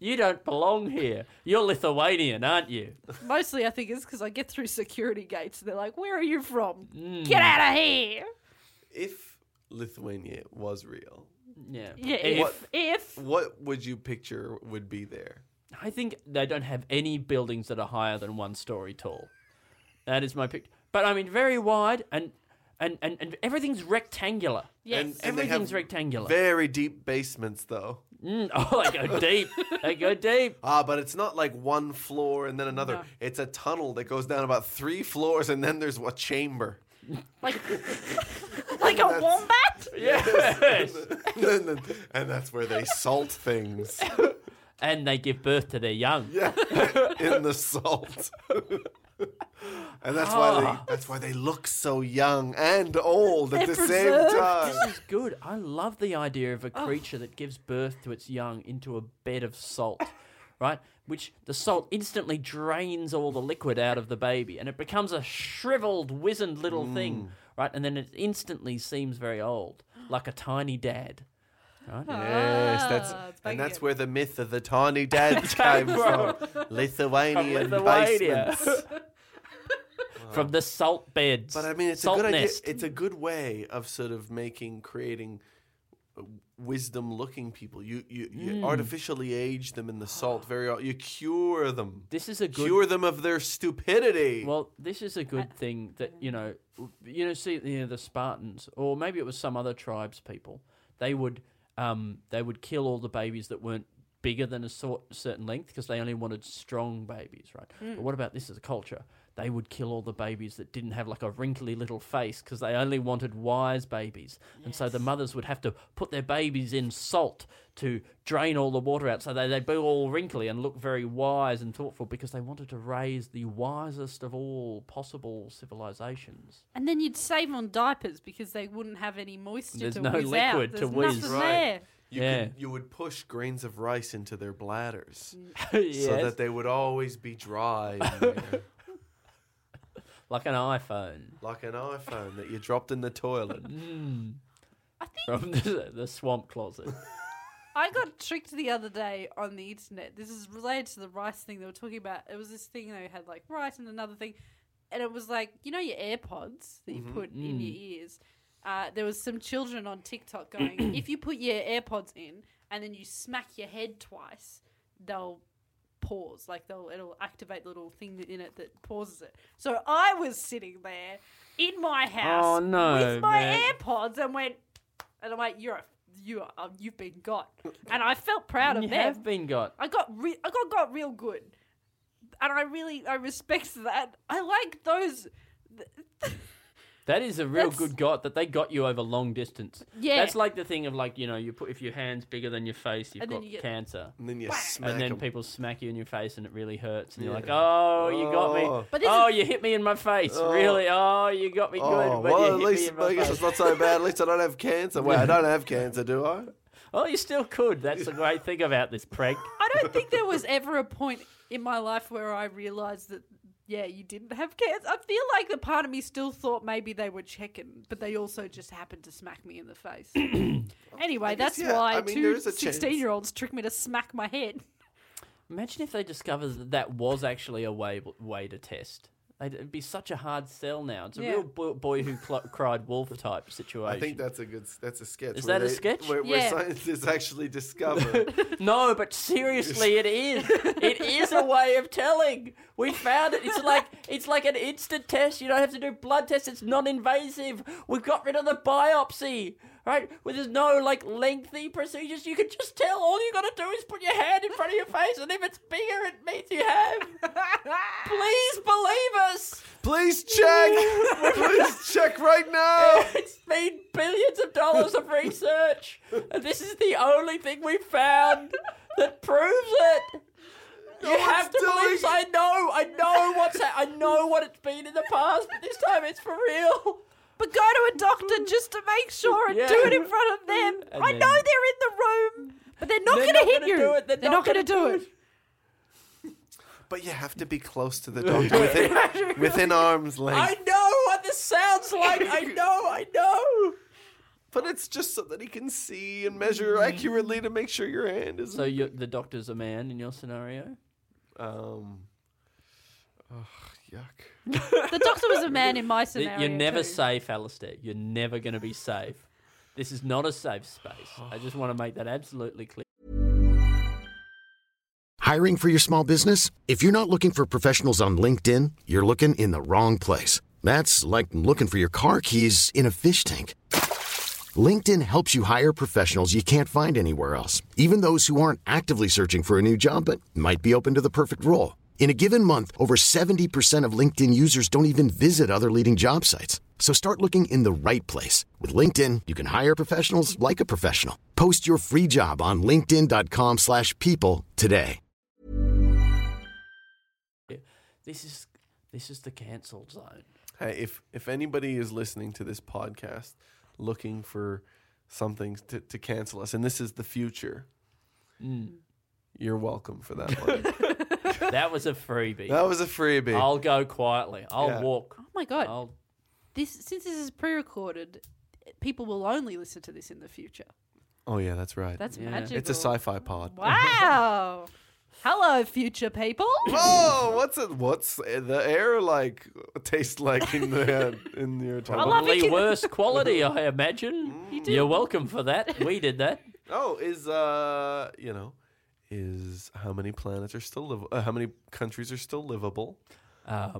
You don't belong here. You're Lithuanian, aren't you? Mostly, I think it's because I get through security gates. And they're like, "Where are you from? Get out of here!" If Lithuania was real, Yeah. Yeah. If what would you picture would be there? I think they don't have any buildings that are higher than 1 story tall. That is my picture. But I mean, very wide and everything's rectangular. yes, And they Everything's have rectangular. Very deep basements, though. Oh, they go deep. They go deep. But it's not like 1 floor and then another. No. It's a tunnel that goes down about 3 floors, and then there's a chamber. like like a wombat. Yes. And that's where they salt things. And they give birth to their young. Yeah, in the salt. And that's why they look so young and old at the same time. This is good. I love the idea of a creature that gives birth to its young into a bed of salt, right? Which the salt instantly drains all the liquid out of the baby, and it becomes a shriveled, wizened little thing, right? And then it instantly seems very old, like a tiny dad. Right? Yes, it's back that's again. where the myth of the tiny dads came from. Lithuanian Lithuania. basements. From the salt beds. But I mean, it's salt a good idea. nest. It's a good way of sort of creating wisdom-looking people. You artificially age them in the salt. You cure them. This is a good Cure them of their stupidity. Well, this is a good thing that see the Spartans, or maybe it was some other tribes people. They would kill all the babies that weren't bigger than a certain length because they only wanted strong babies, right? But what about this as a culture? They would kill all the babies that didn't have like a wrinkly little face because they only wanted wise babies. And so the mothers would have to put their babies in salt to drain all the water out so they'd be all wrinkly and look very wise and thoughtful because they wanted to raise the wisest of all possible civilizations. And then you'd save on diapers because they wouldn't have any moisture There's to no whiz liquid out. to There's whiz. nothing Right. there. You would push grains of rice into their bladders Yes. so that they would always be dry. in there. Like an iPhone. Like an iPhone that you dropped in the toilet. I think From the swamp closet. I got tricked the other day on the internet. This is related to the rice thing they were talking about. It was this thing they had like rice and another thing. And it was like, your AirPods that you put in your ears. There was some children on TikTok going, if you put your AirPods in and then you smack your head twice, they'll pause. Like it'll activate the little thing in it that pauses it. So I was sitting there in my house with my AirPods and went, and I'm like, you've been got. And I felt proud of You them. have been got. I got real good, and I respect that. I like those. That is a real That's- good got that they got you over long distance. Yeah. That's like the thing of like, you put if your hand's bigger than your face, you've And then got you get- cancer. And then you smack And then 'em. people smack you in your face and it really hurts. And you're Yeah. like, oh, you got Oh. me. But this Oh, is- you hit me in my face. Really? Oh, you got me good. Oh, But well, you at hit me least in my I guess face. it's not so bad. At least I don't have cancer. Wait, I don't have cancer, do I? Oh, you still could. That's the great thing about this prank. I don't think there was ever a point in my life where I realized that, you didn't have cancer. I feel like the part of me still thought maybe they were checking, but they also just happened to smack me in the face. Anyway, guess, that's yeah. why I mean, two there is a chance. 16-year-olds tricked me to smack my head. Imagine if they discovered that was actually a way to test. It'd be such a hard sell now. It's a Yeah. real boy who cried wolf type situation. I think that's a sketch. Is where that a sketch? Where Yeah. scientists actually discover. No, but seriously, it is. It is a way of telling. We found it. It's like an instant test. You don't have to do blood tests. It's non-invasive. We got rid of the biopsy, right? Where there's no lengthy procedures. You can just tell. All you got to do is put your hand in front of your face, and if it's bigger, it means you have. Please believe us. Please check. Please check right now. It's been billions of dollars of research, and this is the only thing we found that proves it. You have to believe. I know what it's been in the past, but this time it's for real. But go to a doctor just to make sure and Yeah. do it in front of them. And I then- know they're in the room, but they're not They're going not to hit gonna you. do it. They're not going to do it. But you have to be close to the doctor within arm's I length. know what this sounds like. I know. But it's just so that he can see and measure accurately to make sure your hand is. So the doctor's a man in your scenario? Yuck. The doctor was a man in my scenario. You're never too. safe, Alistair. You're never going to be safe. This is not a safe space. I just want to make that absolutely clear. Hiring for your small business? If you're not looking for professionals on LinkedIn, you're looking in the wrong place. That's like looking for your car keys in a fish tank. LinkedIn helps you hire professionals you can't find anywhere else, even those who aren't actively searching for a new job but might be open to the perfect role. In a given month, over 70% of LinkedIn users don't even visit other leading job sites. So start looking in the right place. With LinkedIn, you can hire professionals like a professional. Post your free job on linkedin.com/people today. This is the cancelled zone. Hey, if anybody is listening to this podcast looking for something to cancel us, and this is the future, you're welcome for that one. That was a freebie. That was a freebie. I'll go quietly. I'll walk. Oh my god! Since this is pre-recorded, people will only listen to this in the future. Oh yeah, that's right. That's magical. It's a sci-fi pod. Wow! Hello, future people. Whoa! What's the air like? Taste like in your tongue? Probably worse quality, I imagine. You're welcome for that. We did that. Oh, is how many planets are still how many countries are still livable? Are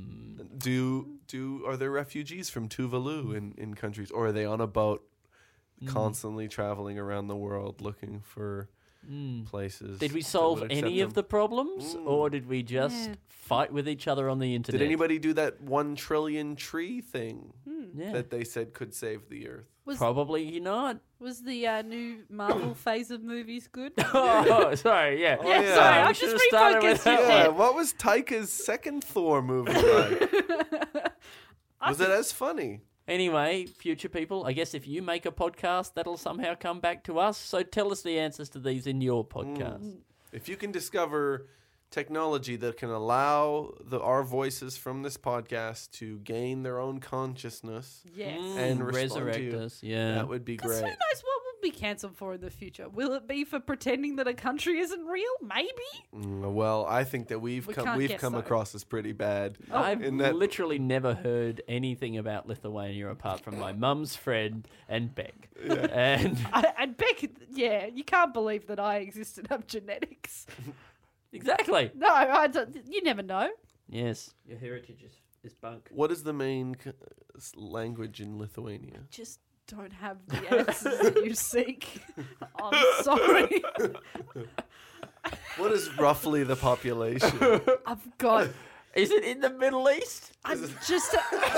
there refugees from Tuvalu in countries, or are they on a boat constantly traveling around the world looking for places? Did we that solve would accept any of them? the problems, or did we just fight with each other on the internet? Did anybody do that 1 trillion tree thing Yeah. that they said could save the Earth? Probably not. Was the new Marvel phase of movies good? Oh, sorry, yeah. Yeah, Yeah, sorry, we I've should've just started with refocused that you one. Yeah, there. what was Taika's second Thor movie like? Was it as funny? Anyway, future people, I guess if you make a podcast, that'll somehow come back to us. So tell us the answers to these in your podcast. If you can discover technology that can allow our voices from this podcast to gain their own consciousness Yes. and respond resurrect to you, us, yeah. that would be Because great. who knows what we'll be cancelled for in the future? Will it be for pretending that a country isn't real? Maybe. Well, I think that we've We come can't guess, come though. across as pretty bad. I've in that literally never heard anything about Lithuania apart from my mum's friend and Beck. And And Beck, yeah, you can't believe that I exist and have genetics. exactly. No, I don't, you never know. Yes, your heritage is bunk. what is the main language in Lithuania? Just don't have the answers that you seek. I'm sorry. What is roughly the population? I've got. Is it in the Middle East? I'm just.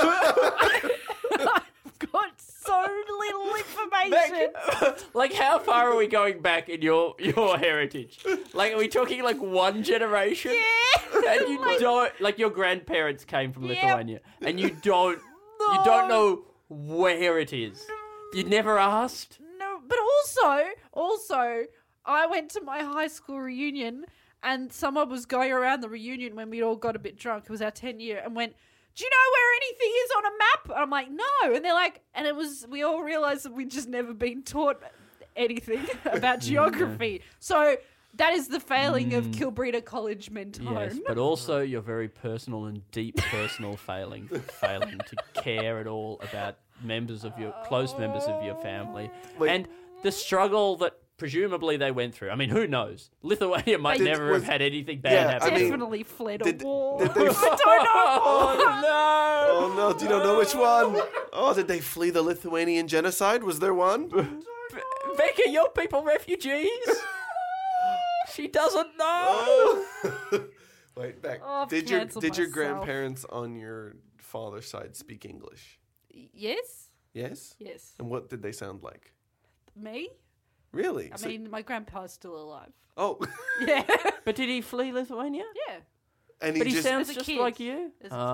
I've got so little information. Like, how far are we going back in your heritage? Like, are we talking like one generation? Yeah. And you don't, like, your grandparents came from Yep. Lithuania, and you don't know where it is. You never asked. No, but also, I went to my high school reunion, and someone was going around the reunion when we'd all got a bit drunk. It was our 10th year, and went, "Do you know where anything is on a map?" And I'm like, "No," and they're like, and it was. We all realised that we'd just never been taught anything about geography. So that is the failing of Kilbreda College Mentone. Yes, but also your very personal and deep personal failing to care at all about close members of your family, and the struggle that presumably they went through. I mean, who knows? Lithuania might never have had anything bad happen. I mean, Definitely fled a did- war. did they- I don't know. Oh no, do you not know which one? Oh, did they flee the Lithuanian genocide? Was there one? Becca, your people refugees? She doesn't know. Oh. Wait, Beck. Oh, I've did cancelled your myself. grandparents on your father's side speak English? Yes? Yes? Yes. And what did they sound like? Me? Really? I So- mean, my grandpa's still alive. oh. Yeah. But did he flee Lithuania? Yeah. And But he just sounds As a just kid. like you. As a-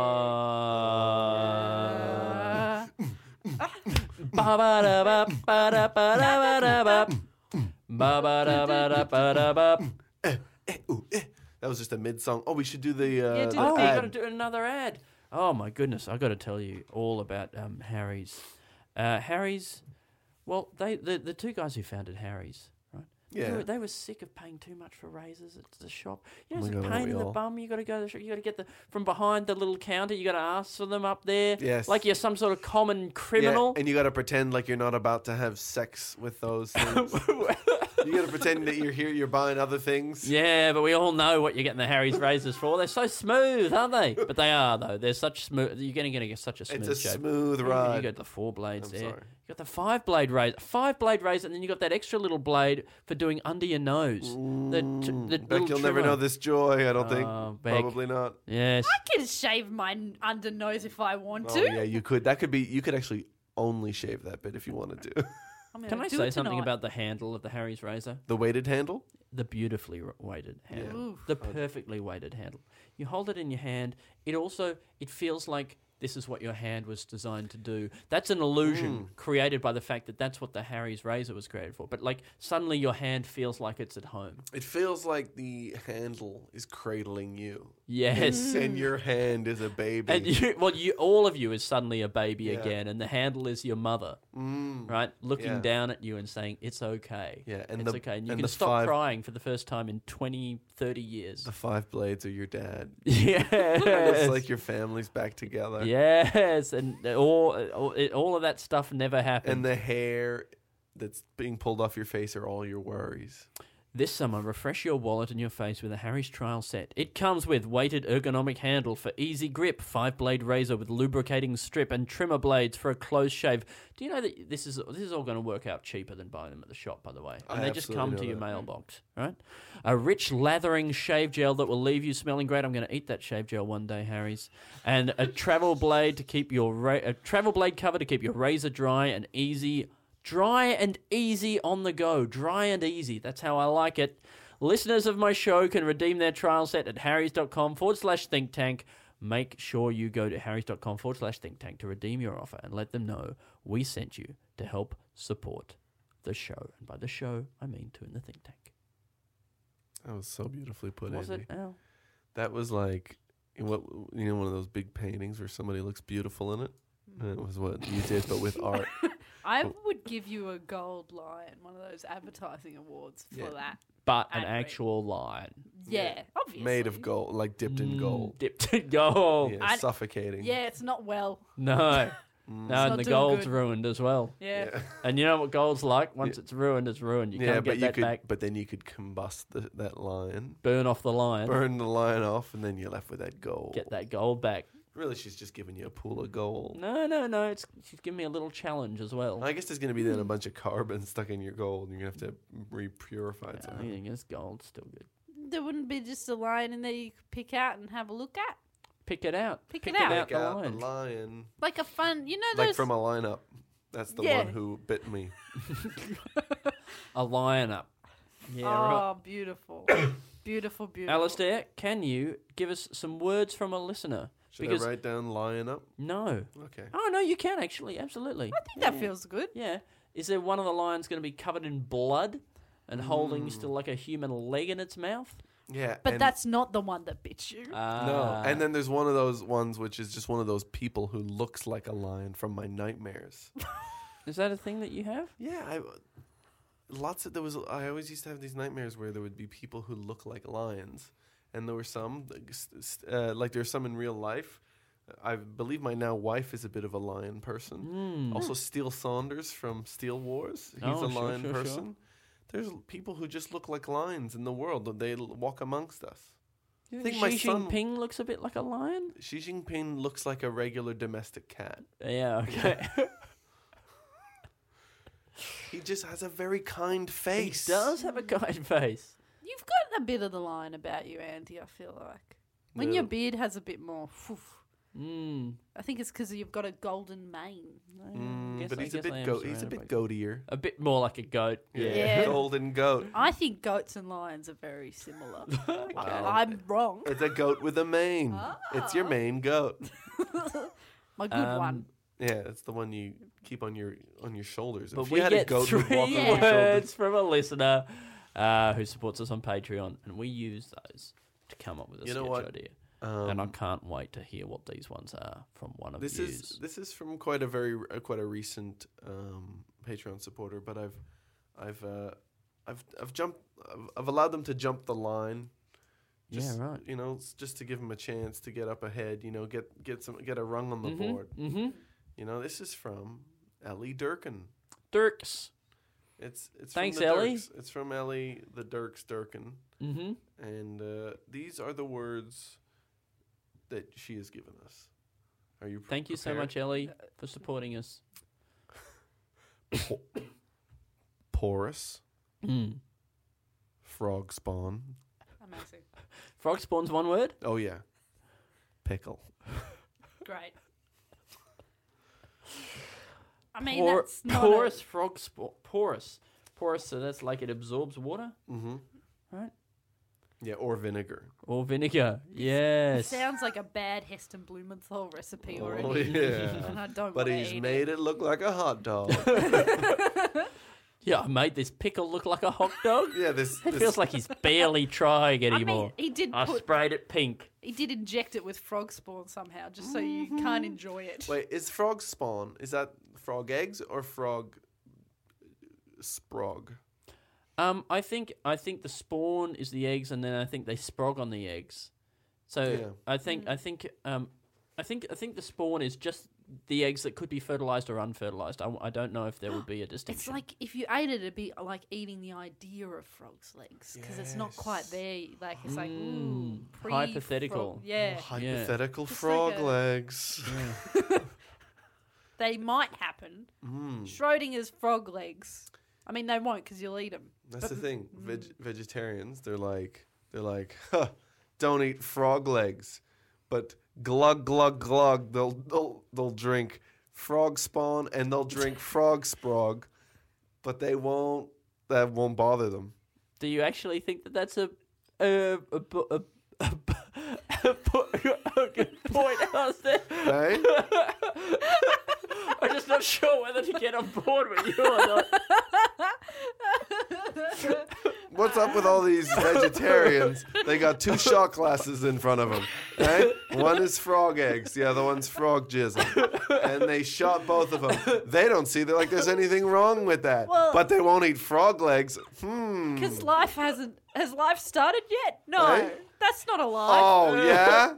that was just a mid-song. Oh, we should do the do Oh, the we ad. got to do another ad. Oh my goodness, I got to tell you all about Harry's Harry's. Well, the two guys who founded Harry's, right? Yeah. They were sick of paying too much for razors at the shop. You know, Oh it's my a God, pain aren't in we the all? bum. You got to go to the shop. You got to get from behind the little counter. You got to ask for them up there. Yes. Like you're some sort of common criminal. Yeah, and you got to pretend like you're not about to have sex with those things. You got to pretend that you're here, you're buying other things. Yeah, but we all know what you're getting the Harry's razors for. They're so smooth, aren't they? But they are, though. They're such smooth. You're going to get such a smooth It's a shape. smooth ride. You got the 4 blades I'm there. sorry. You got the 5-blade razor. 5-blade razor, and then you got that extra little blade for doing under your nose. The Beck, little you'll never trimmer. know this joy, I don't think. Beck. Probably not. Yes. I can shave my under nose if I want Oh, to. yeah, you could. That could be, you could actually only shave that bit if you wanted to. I'm Can gonna I do say it something tonight. about the handle of the Harry's razor? The weighted handle? The beautifully weighted handle. Oof. The perfectly weighted handle. You hold it in your hand. It feels like this is what your hand was designed to do. That's an illusion created by the fact that that's what the Harry's razor was created for. But like suddenly your hand feels like it's at home. It feels like the handle is cradling you. Yes. And your hand is a baby. And all of you is suddenly a baby Yeah. again, and the handle is your mother, right? Looking Yeah. down at you and saying, it's okay. Yeah, and it's the- okay. And you and can the stop 5 crying for the first time in 20, 30 years. The 5 blades are your dad. Yes. It's like your family's back together. Yes, and all of that stuff never happened. And the hair that's being pulled off your face are all your worries. This summer, refresh your wallet and your face with a Harry's trial set. It comes with weighted ergonomic handle for easy grip, 5-blade razor with lubricating strip, and trimmer blades for a close shave. Do you know that this is all going to work out cheaper than buying them at the shop, by the way? And I they just absolutely come know to your that. mailbox, right? A rich lathering shave gel that will leave you smelling great. I'm going to eat that shave gel one day, Harry's. And a travel blade to keep a travel blade cover to keep your razor dry and easy. Dry and easy on the go. Dry and easy. That's how I like it. Listeners of my show can redeem their trial set at harrys.com/think tank. Make sure you go to harrys.com/think tank to redeem your offer and let them know we sent you to help support the show. And by the show, I mean Two in the Think Tank. That was so beautifully put, Was Andy. it, Al? That was like, one of those big paintings where somebody looks beautiful in it? And it was what you did, but with art. I would give you a gold lion, one of those advertising awards for Yeah. that. But an I'd agree. actual lion. Yeah, obviously. Made of gold, like dipped in gold. Dipped in gold. Yeah, I'd- suffocating. Yeah, it's not well. No. No, not and the doing gold's good. ruined as well. Yeah. Yeah. And you know what gold's like? Once it's ruined, it's ruined. You Yeah, can't but get you that could, back. but then you could combust that lion, Burn off the lion. burn the lion off, and then you're left with that gold. Get that gold back. Really, she's just giving you a pool of gold. No. She's giving me a little challenge as well. I guess there's going to be then a bunch of carbon stuck in your gold, and you're going to have to re-purify it. I somehow. think it's gold still good. There wouldn't be just a lion in there you could pick out and have a look at. Pick it out. Pick it out. Pick Take out the the lion. lion, Like a fun, you know like those... from a lineup. That's the Yeah. one who bit me. A lion up. Yeah, oh, right. beautiful. Beautiful. Alistair, can you give us some words from a listener? Should Because I write down lion up? no. Okay. Oh no, you can actually, absolutely. I think that feels good. Yeah. Is there one of the lions going to be covered in blood and holding still like a human leg in its mouth? Yeah, But and that's not the one that bit you. no. And then there's one of those ones which is just one of those people who looks like a lion from my nightmares. Is that a thing that you have? Yeah, I always used to have these nightmares where there would be people who look like lions, and there were some like there's some in real life. I believe my now wife is a bit of a lion person. Also, Steele Saunders from Steel Wars, he's Oh, a sure, lion sure, sure. person. There's people who just look like lions in the world. They walk amongst us. I think my Xi son. Jinping looks a bit like a lion. Xi Jinping looks like a regular domestic cat. Yeah, okay. He just has a very kind he face. does have a kind face. You've got a bit of the lion about you, Andy, I feel like. When No. your beard has a bit more... Mm. I think it's because you've got a golden mane. But he's a I bit am goat. He's a surrounded bit by- goatier. A bit more like a goat. Yeah. Golden goat. I think goats and lions are very similar. I'm wrong. It's a goat with a mane. It's your main goat. My good one. Yeah, it's the one you keep on your shoulders. But if we you had a get goat who'd 3 walk on your shoulders, words from a listener who supports us on Patreon, and we use those to come up with a You know sketch what? idea. And I can't wait to hear what these ones are from one of This yous. is from quite a recent Patreon supporter, but I've allowed them to jump the line. Just, yeah, right. You know, just to give them a chance to get up ahead. You know, get a rung on the board. Mm-hmm. You know, this is from Ellie Durkin. Dirks. It's Thanks, from the Ellie. Dirks. It's from Ellie the Dirks Durkin. Mm-hmm. And these are the words that she has given us. Are you Thank you so prepared? much, Ellie, for supporting us. Porous. Mm. Frog spawn. Amazing. Frog spawn's one word? Oh, yeah. Pickle. Great. I mean, that's not porous frog spawn. Porous, so that's like it absorbs water, Mm-hmm. right? Yeah, or vinegar. Or vinegar. It Yes. sounds like a bad Heston Blumenthal recipe Oh, already. yeah. And I don't But want to he's eat made it look like a hot dog. Yeah, I made this pickle look like a hot dog. Yeah, this It feels like he's barely trying I anymore. mean, he did I sprayed it pink. he did inject it with frog spawn somehow, just so you can't enjoy it. Wait, is frog spawn, is that frog eggs or frog sprog? I think the spawn is the eggs, and then I think they sprog on the eggs. So Yeah. I think the spawn is just the eggs that could be fertilized or unfertilized. I don't know if there would be a distinction. It's like if you ate it, it'd be like eating the idea of frog's legs because it's not quite there. Like it's like ooh, hypothetical. frog- Yeah, Hypothetical Just frog like a- legs. they might happen. Schrodinger's frog legs. I mean, they won't because you'll eat them. That's the thing. Vegetarians, they're like, huh, don't eat frog legs, but glug glug glug, they'll drink frog spawn and they'll drink frog sprog, but that won't bother them. Do you actually think that that's a good point, Alistair? Hey? I'm just not sure whether to get on board with you or not. What's up with all these vegetarians? They got 2 shot glasses in front of them. Right? One is frog eggs, the other one's frog jism. And they shot both of them. They don't see that like there's anything wrong with that. Well- but they won't eat frog legs. Because life has life started yet? No, Hey? that's not a lie. Oh, yeah?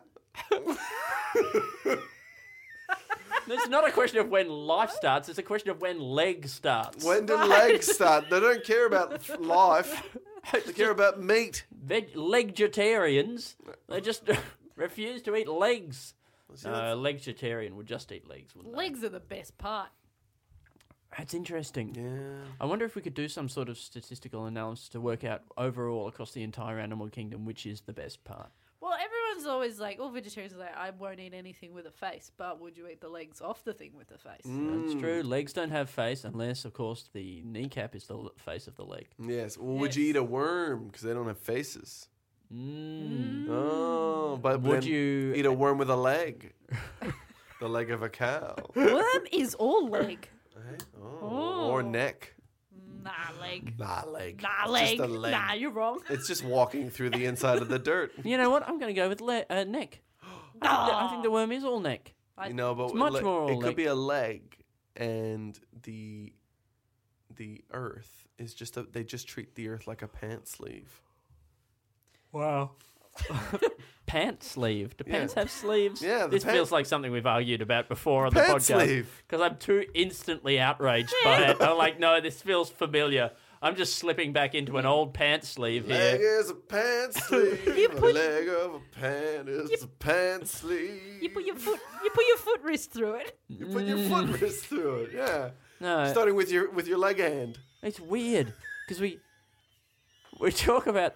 It's not a question of when life starts, it's a question of when leg starts. When do legs start? They don't care about life. They care about meat. Legetarians, they just refuse to eat legs. No, legetarian would just eat legs, wouldn't Legs are the best part. they? That's interesting. Yeah. I wonder if we could do some sort of statistical analysis to work out overall across the entire animal kingdom which is the best part. Well, everyone's always like, all vegetarians are like, I won't eat anything with a face, but would you eat the legs off the thing with the face? That's true. Legs don't have face unless, of course, the kneecap is the face of the leg. Yes. Well, would you eat a worm? Because they don't have faces. Oh, but Would then you- eat a worm with a leg? The leg of a cow. Worm is all leg. Oh. Or neck. Nah, leg. Nah, leg. Nah, It's leg. just a leg. Nah, you're wrong. It's just walking through the inside of the dirt. You know what? I'm going to go with neck. I think the worm is all neck. You know, but It's much more it could leg. be a leg, and the earth is just they just treat the earth like a pant sleeve. Wow. Pant sleeve. Do pants Yeah. have sleeves? Yeah, the This pant- feels like something we've argued about before on the Pant podcast. sleeve. Because I'm too instantly outraged by it. I'm like, no, this feels familiar. I'm just slipping back into an old pant sleeve Leg here. is a pant sleeve. A leg of a pant is a pant sleeve. You put your foot wrist through it. You put your foot wrist through it. Yeah. No, Starting with your leg hand. it's weird because we talk about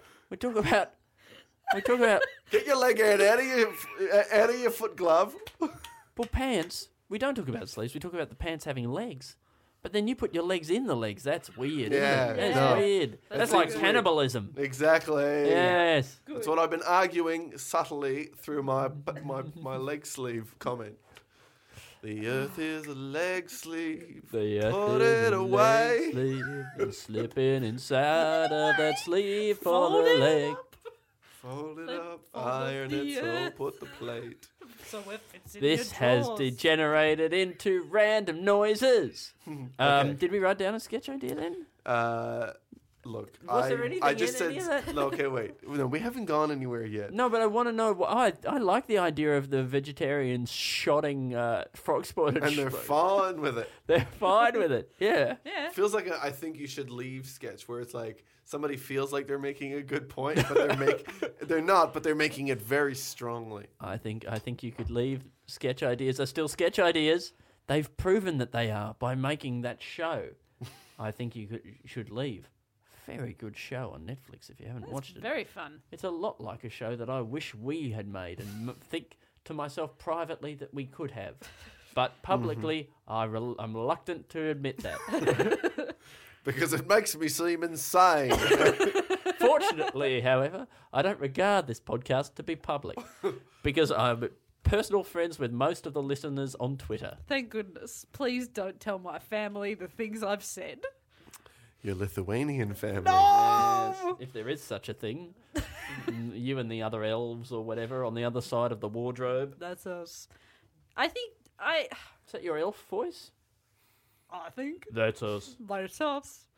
Get your leg hand out of your foot glove. well pants. We don't talk about sleeves. We talk about the pants having legs. But then you put your legs in the legs. That's weird. Yeah, isn't it? That's no. weird. That's like cannibalism. Exactly. Yes. That's what I've been arguing subtly through my leg sleeve comment. The earth is a leg sleeve. The earth Put is it a away. leg sleeve, and slipping inside of that sleeve for Fold the it leg. up. Fold it up, fold iron the it, so earth. put the plate. So it fits in This your has drawers. degenerated into random noises. Okay. Did we write down a sketch idea then? Look, Was there anything I just in any said of that? no. Okay, wait. No, we haven't gone anywhere yet. No, but I want to know. I like the idea of the vegetarians shotting frog spawn, And they're fine with it. They're fine with it. Yeah. Yeah. Feels like I think you should leave sketch where it's like somebody feels like they're making a good point, but they're not, but they're making it very strongly. I think you could leave sketch ideas. Are still sketch ideas. They've proven that they are by making that show. I think you should leave. Very good show on Netflix if you haven't watched it. Very fun. It's a lot like a show that I wish we had made and think to myself privately that we could have. But publicly, I'm reluctant to admit that. Because it makes me seem insane. Fortunately, however, I don't regard this podcast to be public because I'm personal friends with most of the listeners on Twitter. Thank goodness. Please don't tell my family the things I've said. Your Lithuanian family. Yes, if there is such a thing. You and the other elves or whatever on the other side of the wardrobe. That's us. I think Is that your elf voice? That's us. That's us.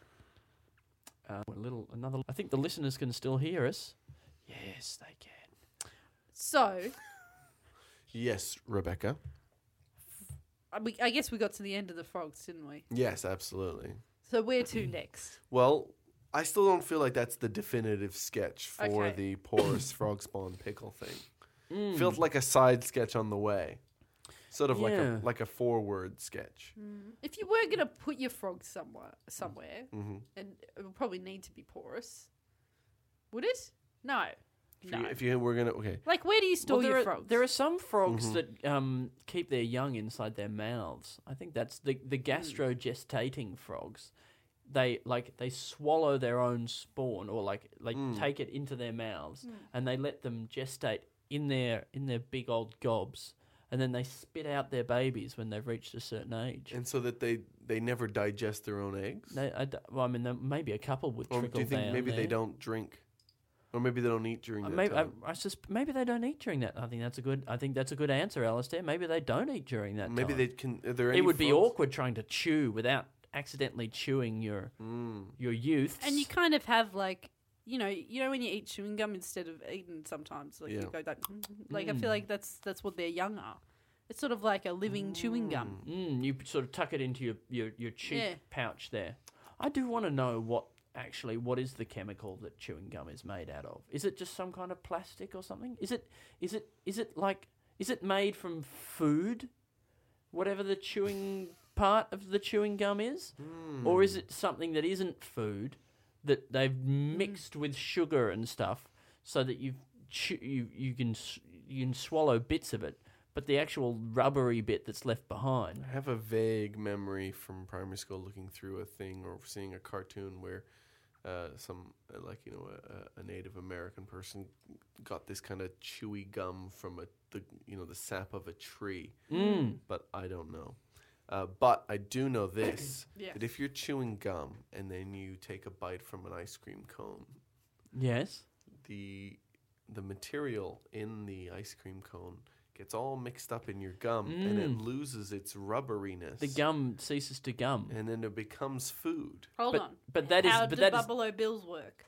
I think the listeners can still hear us. Yes, they can. So, Yes, Rebecca. I guess we got to the end of the frogs, didn't we? Yes, absolutely. So where to next? Well, I still don't feel like that's the definitive sketch for Okay. the porous frog spawn pickle thing. Feels like a side sketch on the way. Sort of Yeah. like a forward sketch. If you were going to put your frog somewhere, Mm-hmm. and it would probably need to be porous, would it? No. If you were gonna Like, where do you store your frogs? There are some frogs that keep their young inside their mouths. I think that's the gastrogestating frogs. They swallow their own spawn or take it into their mouths and they let them gestate in their big old gobs, and then they spit out their babies when they've reached a certain age. and so that they never digest their own eggs. Maybe a couple would Or trickle do you think down maybe they there. don't drink, or maybe they don't eat during that Maybe time? maybe they don't eat during that. I think that's a good answer, Alistair. Maybe they don't eat during that. Maybe time. they can. Are there any It would be frogs? awkward trying to chew without accidentally chewing your youth. and you kind of have like, you know when you eat chewing gum instead of eating sometimes, like Yeah. you go like, I feel like that's what their young are. It's sort of like a living chewing gum. You sort of tuck it into your cheek Yeah. pouch there. I do want to know what is the chemical that chewing gum is made out of? Is it just some kind of plastic or something? Is it made from food? Whatever the chewing part of the chewing gum is? Or is it something that isn't food that they've mixed with sugar and stuff so that you can swallow bits of it, but the actual rubbery bit that's left behind? I have a vague memory from primary school looking through a thing or seeing a cartoon where a Native American person got this kind of chewy gum from the sap of a tree. But I don't know. But I do know this, Yeah. that if you're chewing gum and then you take a bite from an ice cream cone, Yes. the material in the ice cream cone gets all mixed up in your gum and it loses its rubberiness. The gum ceases to gum. And then it becomes food. Hold But- on. but that is- How but do that is- Buffalo Bills work?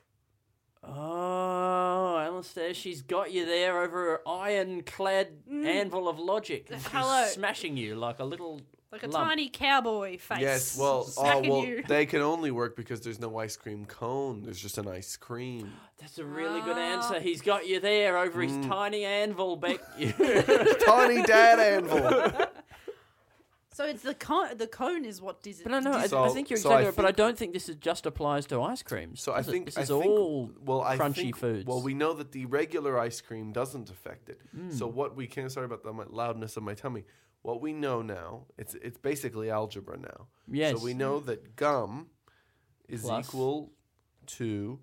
Oh, Alistair, she's got you there over her iron-clad anvil of logic. And she's Hello. smashing you like a little Like a lump. tiny cowboy face. Yes, well, smacking you. they can only work because there's no ice cream cone. There's just an ice cream. That's a really good answer. He's got you there over his tiny anvil, Beck. Tiny dad anvil. So it's the cone. The cone is what does it. But I So- think you're so exactly I right, but I think- don't think this just applies to ice creams. So does it? this is all crunchy foods. Well, we know that the regular ice cream doesn't affect it. So what we can, sorry about the loudness of my tummy. What we know now, it's basically algebra now. Yes. So we know that gum is Plus. equal to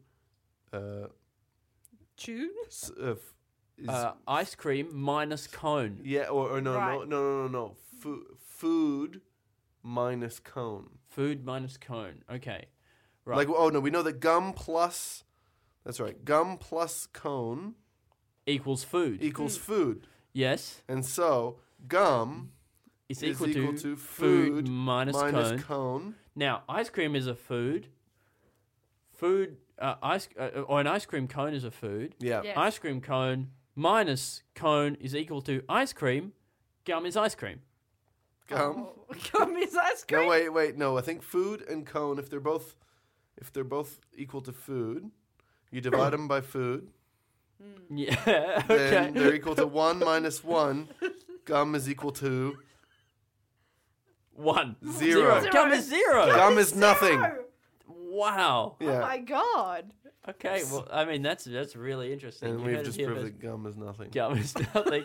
Tune? Ice cream minus cone. yeah, or no, Right. no. Food minus cone. Food minus cone. Okay. Right. Like, oh no, we know that gum plus. That's right. Gum plus cone equals food. equals food. Yes. And so gum It's is equal to food minus cone. Now, ice cream is a food. Food, or an ice cream cone is a food. Yeah. Yes. Ice cream cone minus cone is equal to ice cream. Gum is ice cream. Gum. Oh, gum is ice cream. No, wait. No, I think food and cone, if they're both equal to food, you divide them by food. Yeah. Then Okay. they're equal to 1 minus 1. Gum is equal to 1. Zero. Gum is 0. gum is nothing. Wow. Oh Yeah. my god. Okay. Well, I mean that's really interesting. And You we've heard it just here proved first. that gum is nothing. Gum is nothing.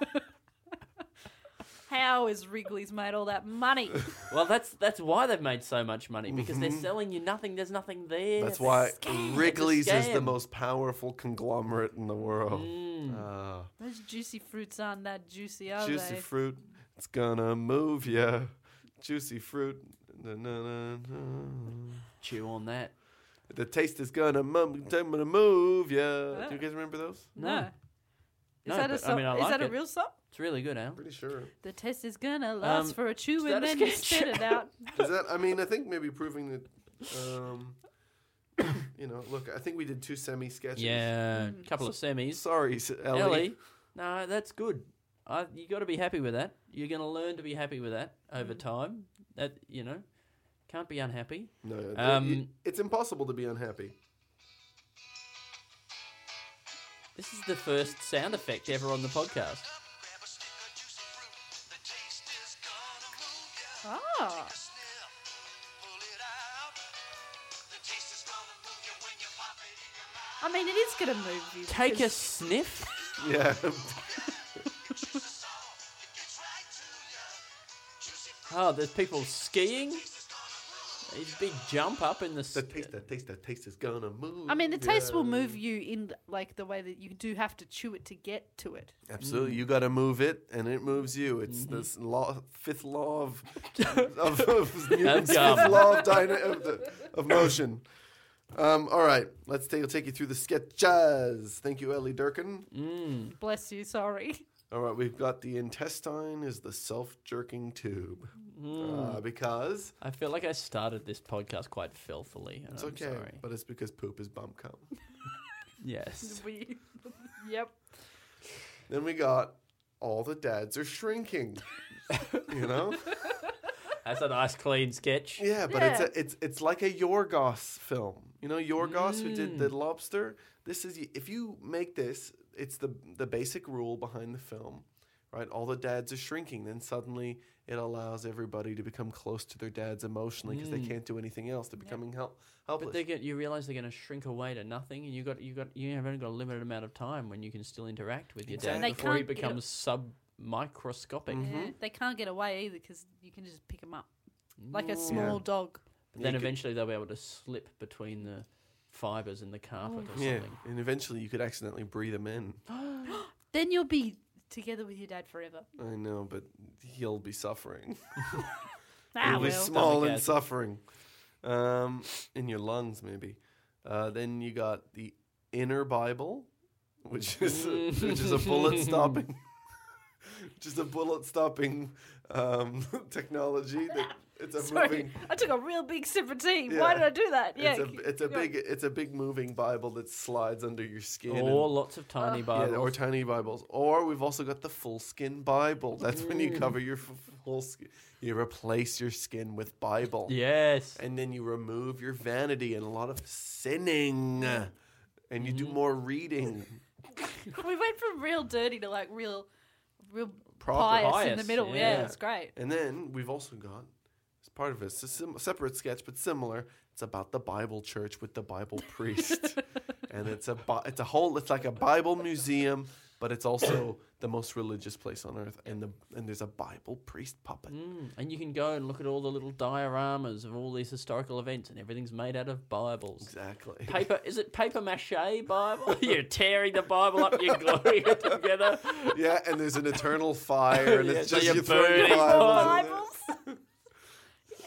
How is Wrigley's made all that money? Well, that's why they've made so much money, because they're selling you nothing. There's nothing there. That's It's a why scam. Wrigley's It's a is the scam. most powerful conglomerate in the world. Those juicy fruits aren't that juicy, are Juicy they? fruit, it's gonna move ya. Juicy fruit, na-na-na-na. Chew on that. The taste is gonna move ya. Do you guys remember those? No. Is No, that a but, I song? mean, I is like that a it. real song? It's really good, Al. Pretty sure. The test is gonna last for a chew is and that a then you sketch? spit it out. Is that? I mean, I think maybe proving that. Look, I think we did 2 semi sketches. Yeah, a couple of semis. Sorry, Ellie. Ellie, no, that's good. You got to be happy with that. You're going to learn to be happy with that over time. That can't be unhappy. No, it's impossible to be unhappy. This is the first sound effect ever on the podcast. Ah. I mean, it is gonna move you. Take a because- sniff. Yeah. Oh, there's people skiing. These big jump up in the. The taste is gonna move. I mean, the taste will ya. move you in like the way that you do have to chew it to get to it. Absolutely, you got to move it, and it moves you. It's this fifth law of Newton's gum. fifth law of motion. All right, I'll take you through the sketches. Thank you, Ellie Durkin. Bless you. Sorry. All right, we've got the intestine is the self-jerking tube. Because I feel like I started this podcast quite filthily. And it's I'm okay, sorry. but it's because poop is bum cum. Yes. Yep. Then we got all the dads are shrinking. That's a nice clean sketch. Yeah, but Yeah. it's like a Yorgos film. You know Yorgos who did The Lobster? This is if you make this, it's the basic rule behind the film, right? All the dads are shrinking, then suddenly it allows everybody to become close to their dads emotionally because they can't do anything else. They're becoming helpless. But you realize they're going to shrink away to nothing, and you have only got a limited amount of time when you can still interact with your Exactly. dad And they before he can't get becomes sub-microscopic. Yeah, they can't get away either because you can just pick them up like a small dog. But then eventually they'll be able to slip between the fibers in the carpet or Yeah, something. and eventually you could accidentally breathe him in. Then you'll be together with your dad forever. I know, but he'll be suffering. Ah, He'll be well. small and Stomach acid. suffering. In your lungs, maybe. Then you got the inner Bible, which is a bullet stopping, technology. That it's a Sorry, moving. I took a real big sip of tea. Yeah. Why did I do that? Yeah, It's a big moving Bible that slides under your skin. Or lots of tiny Bibles. Yeah, or tiny Bibles. Or we've also got the full skin Bible. That's when you cover your full skin. You replace your skin with Bible. Yes. And then you remove your vanity and a lot of sinning. And you do more reading. we went from real dirty to like real Proper. pious in the Pious, middle. yeah. Yeah, it's great. And then we've also got, as part of it, it's a separate sketch, but similar. It's about the Bible church with the Bible priest. And it's like a Bible museum, but it's also the most religious place on earth. And there's a Bible priest puppet. And you can go and look at all the little dioramas of all these historical events, and everything's made out of Bibles. Exactly. Is it paper mache Bible? You're tearing the Bible up, you're gluing it together. Yeah, and there's an eternal fire, and Yeah, it's so just you're you throwing burning Bibles. in there. Bibles.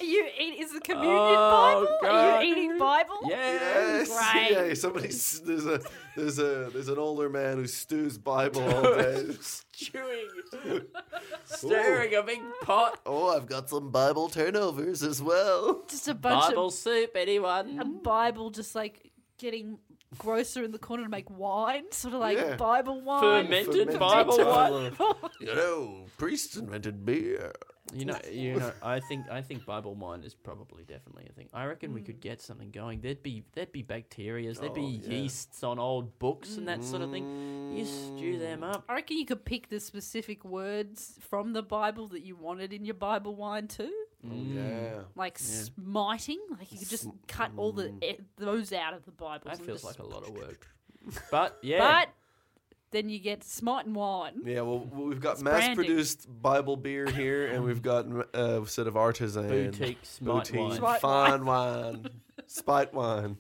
Is the communion Oh, Bible? God. Are you eating Bible? Yes. Great. Yeah, somebody's there's an older man who stews Bible all day. Chewing. Stirring a big pot. Oh, I've got some Bible turnovers as well. Just a bunch Bible of soup, anyone? a Bible just like getting grosser in the corner to make wine, sort of like Yeah. Bible wine. Fermented Bible wine. You know, priests invented beer. You know. I think Bible wine is probably definitely a thing. I reckon we could get something going. There'd be bacterias. There'd be yeasts on old books and that sort of thing. You stew them up. I reckon you could pick the specific words from the Bible that you wanted in your Bible wine too. Yeah. Like smiting, like you could just cut all those out of the Bible. That feels like a lot of work. But yeah. But then you get smite and wine. Yeah, well, we've got branding. mass-produced Bible beer here, and we've got a set of artisan Boutique smite boutique wine. Smite fine wine, spite wine.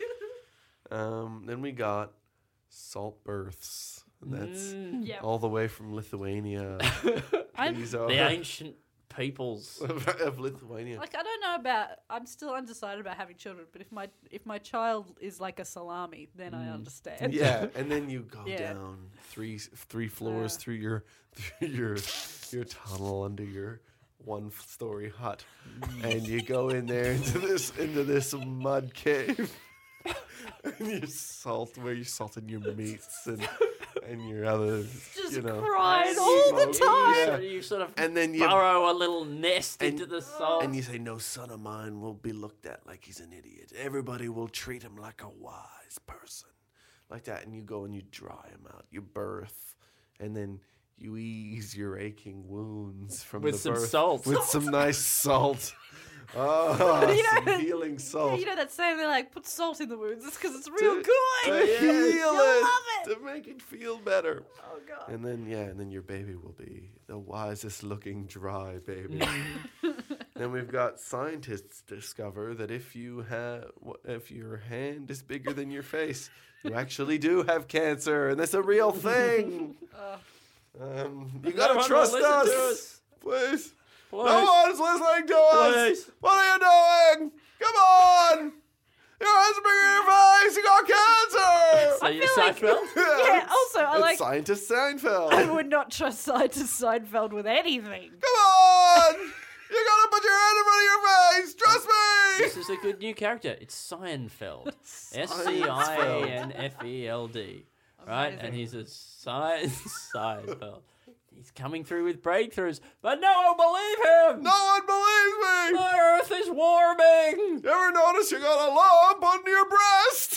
Then we got salt births. And that's Yeah. all the way from Lithuania. These are The ancient peoples. of Lithuania. Like I don't know about. I'm still undecided about having children. But if my child is like a salami, then I understand. Yeah, and then you go Yeah. down three floors through your tunnel under your one-story hut, and you go in there into this mud cave, and you salting your meats and your other, Just you know, crying all the time. Yeah. You sort of And then you burrow a little nest into the salt. and you say, no son of mine will be looked at like he's an idiot. Everybody will treat him like a wise person, like that. And you go and you dry him out. You birth, and then you ease your aching wounds from With the some birth salt. with some nice salt. Oh, You some know- healing salt. You know that saying they're like, put salt in the wounds. It's because it's real to good. heal You'll it, love it. to make it feel better. Oh god. And then your baby will be the wisest looking dry baby. Then we've got scientists discover that if your hand is bigger than your face, you actually do have cancer, and that's a real thing. You gotta one trust will listen to us, please. Please. No one's listening to us. Please. What are you doing? Come on. Your hand's bigger than your face. You got cancer. So you're Seinfeld? Yeah. Also, I It's like. Scientist I Seinfeld. would not trust Scientist Seinfeld with anything. Come on! You gotta put your hand in front of your face! Trust me! This is a good new character. It's Seinfeld. Seinfeld. Right? Amazing. And he's a Seinfeld. He's coming through with breakthroughs, but no one will believe him! No one believes me! The earth is warming! You ever notice you got a lump under your breast?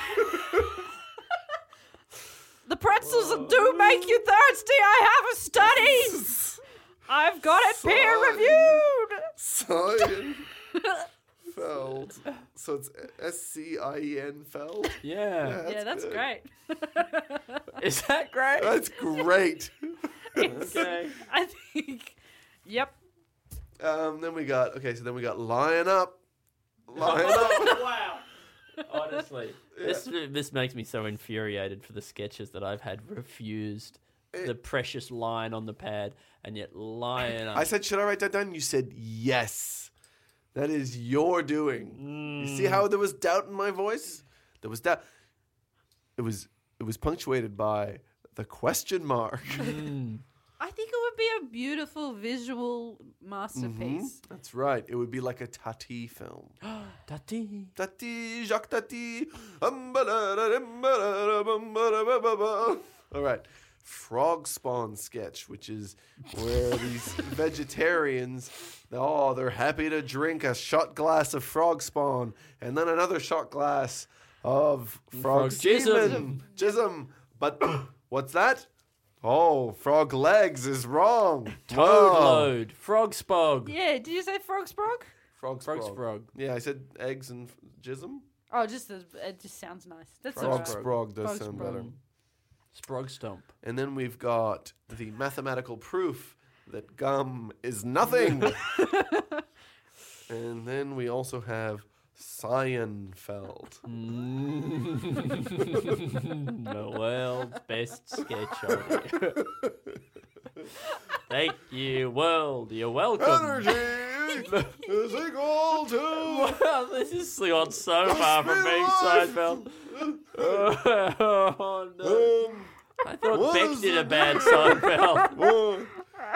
The pretzels do make you thirsty. I have a study. I've got it peer reviewed. Seinfeld. So it's S-C-I-E-N Feld? Yeah. Yeah, that's good. great. Is that great? That's great. Okay. I think. Yep. Then we got Lion Up. Lion Up. Wow. Honestly, this makes me so infuriated for the sketches that I've had refused the precious line on the pad, and yet Lion Up. I said, should I write that down? You said, yes. That is your doing. You see how there was doubt in my voice? There was doubt. It was punctuated by the question mark. I think it would be a beautiful visual masterpiece. That's right. It would be like a Tati film. Tati. Tati, Jacques Tati. All right. Frog Spawn sketch, which is where these vegetarians, they're happy to drink a shot glass of frog spawn and then another shot glass of frog jism. Jism. But what's that? Oh, frog legs is wrong. Toad load. Frog spog. Yeah, did you say frog sprog? Frog Frog sprog. sprog. Yeah, I said eggs and jism. Oh, it just sounds nice. That's Frog alright. sprog does Frog sound sprog. better. Sprog stomp. And then we've got the mathematical proof that gum is nothing. And then we also have Seinfeld. The world's best sketch on it. Thank you, world. You're welcome. Energy! The sequel to... Wow, this has gone so far from being Seinfeld. Oh, no. I thought Beck did a bad Seinfeld.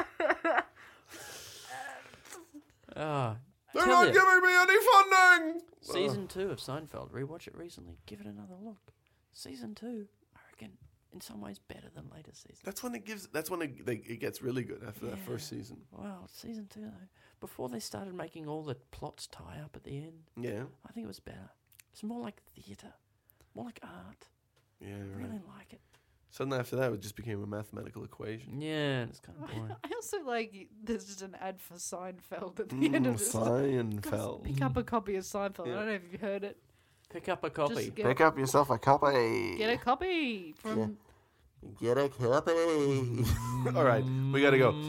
They're not giving me any funding! Season 2 of Seinfeld. Rewatch it recently. Give it another look. Season 2, I reckon, in some ways better than later seasons. That's when it gets really good after that first season. Wow, season 2 though. Before they started making all the plots tie up at the end. Yeah. I think it was better. It's more like theatre. More like art. Yeah, I right. really like it. Suddenly after that, it just became a mathematical equation. Yeah, it's kind of boring. I also like there's just an ad for Seinfeld at the end of this. Seinfeld. Pick up a copy of Seinfeld. I don't know if you've heard it. Pick up a copy. Just Pick up yourself a copy. Get a copy from. Get a copy. All right, we gotta go.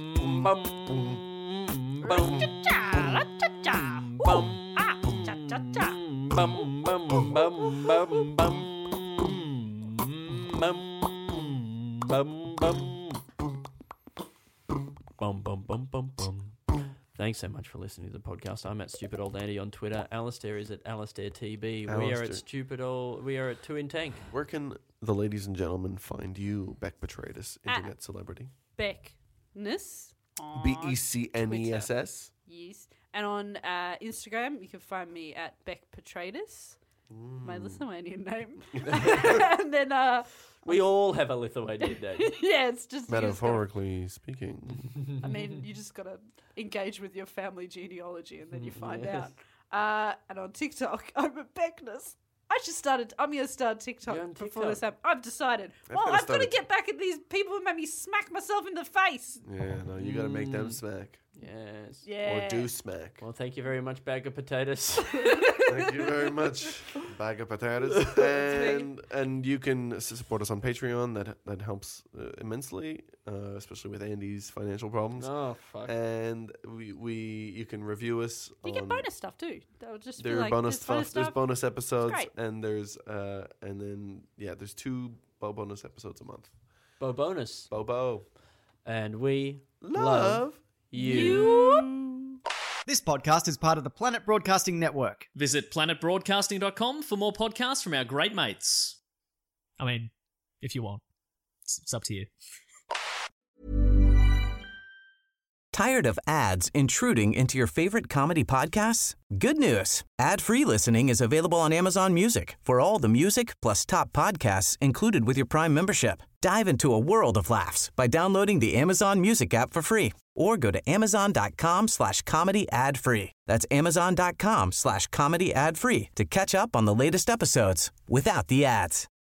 Thanks so much for listening to the podcast. I'm at Stupid Old Andy on Twitter. Alistair is at AlistairTB. We are at We are at 2 in Tank. Where can the ladies and gentlemen find you, Beck Petratus, internet celebrity? Beckness. BECNESS. Yes. And on Instagram, you can find me at Beck Petratus. My Lithuanian name. And then we all have a Lithuanian name. yeah, it's just metaphorically speaking. I mean, you just gotta engage with your family genealogy, and then you find out. And on TikTok, I'm at Beckness. I'm gonna start TikTok before this happens. I've decided. I've got to get back at these people who made me smack myself in the face. Yeah, no, you got to make them smack. Yes. Yeah. Or do smack. Well, thank you very much, Bag of Potatoes. Thank you very much, Bag of Potatoes. And you can support us on Patreon. That helps immensely, especially with Andy's financial problems. Oh, fuck. And you can review us. You get bonus stuff too. That would just there be are like bonus stuff. There's bonus episodes, great. and there's there's 2 bonus episodes a month. Bonus. Bo. And we love you. This podcast is part of the Planet Broadcasting Network. Visit planetbroadcasting.com for more podcasts from our great mates. I mean, if you want. It's up to you. Tired of ads intruding into your favorite comedy podcasts? Good news. Ad-free listening is available on Amazon Music for all the music plus top podcasts included with your Prime membership. Dive into a world of laughs by downloading the Amazon Music app for free or go to amazon.com/comedy ad-free. That's amazon.com/comedy ad-free to catch up on the latest episodes without the ads.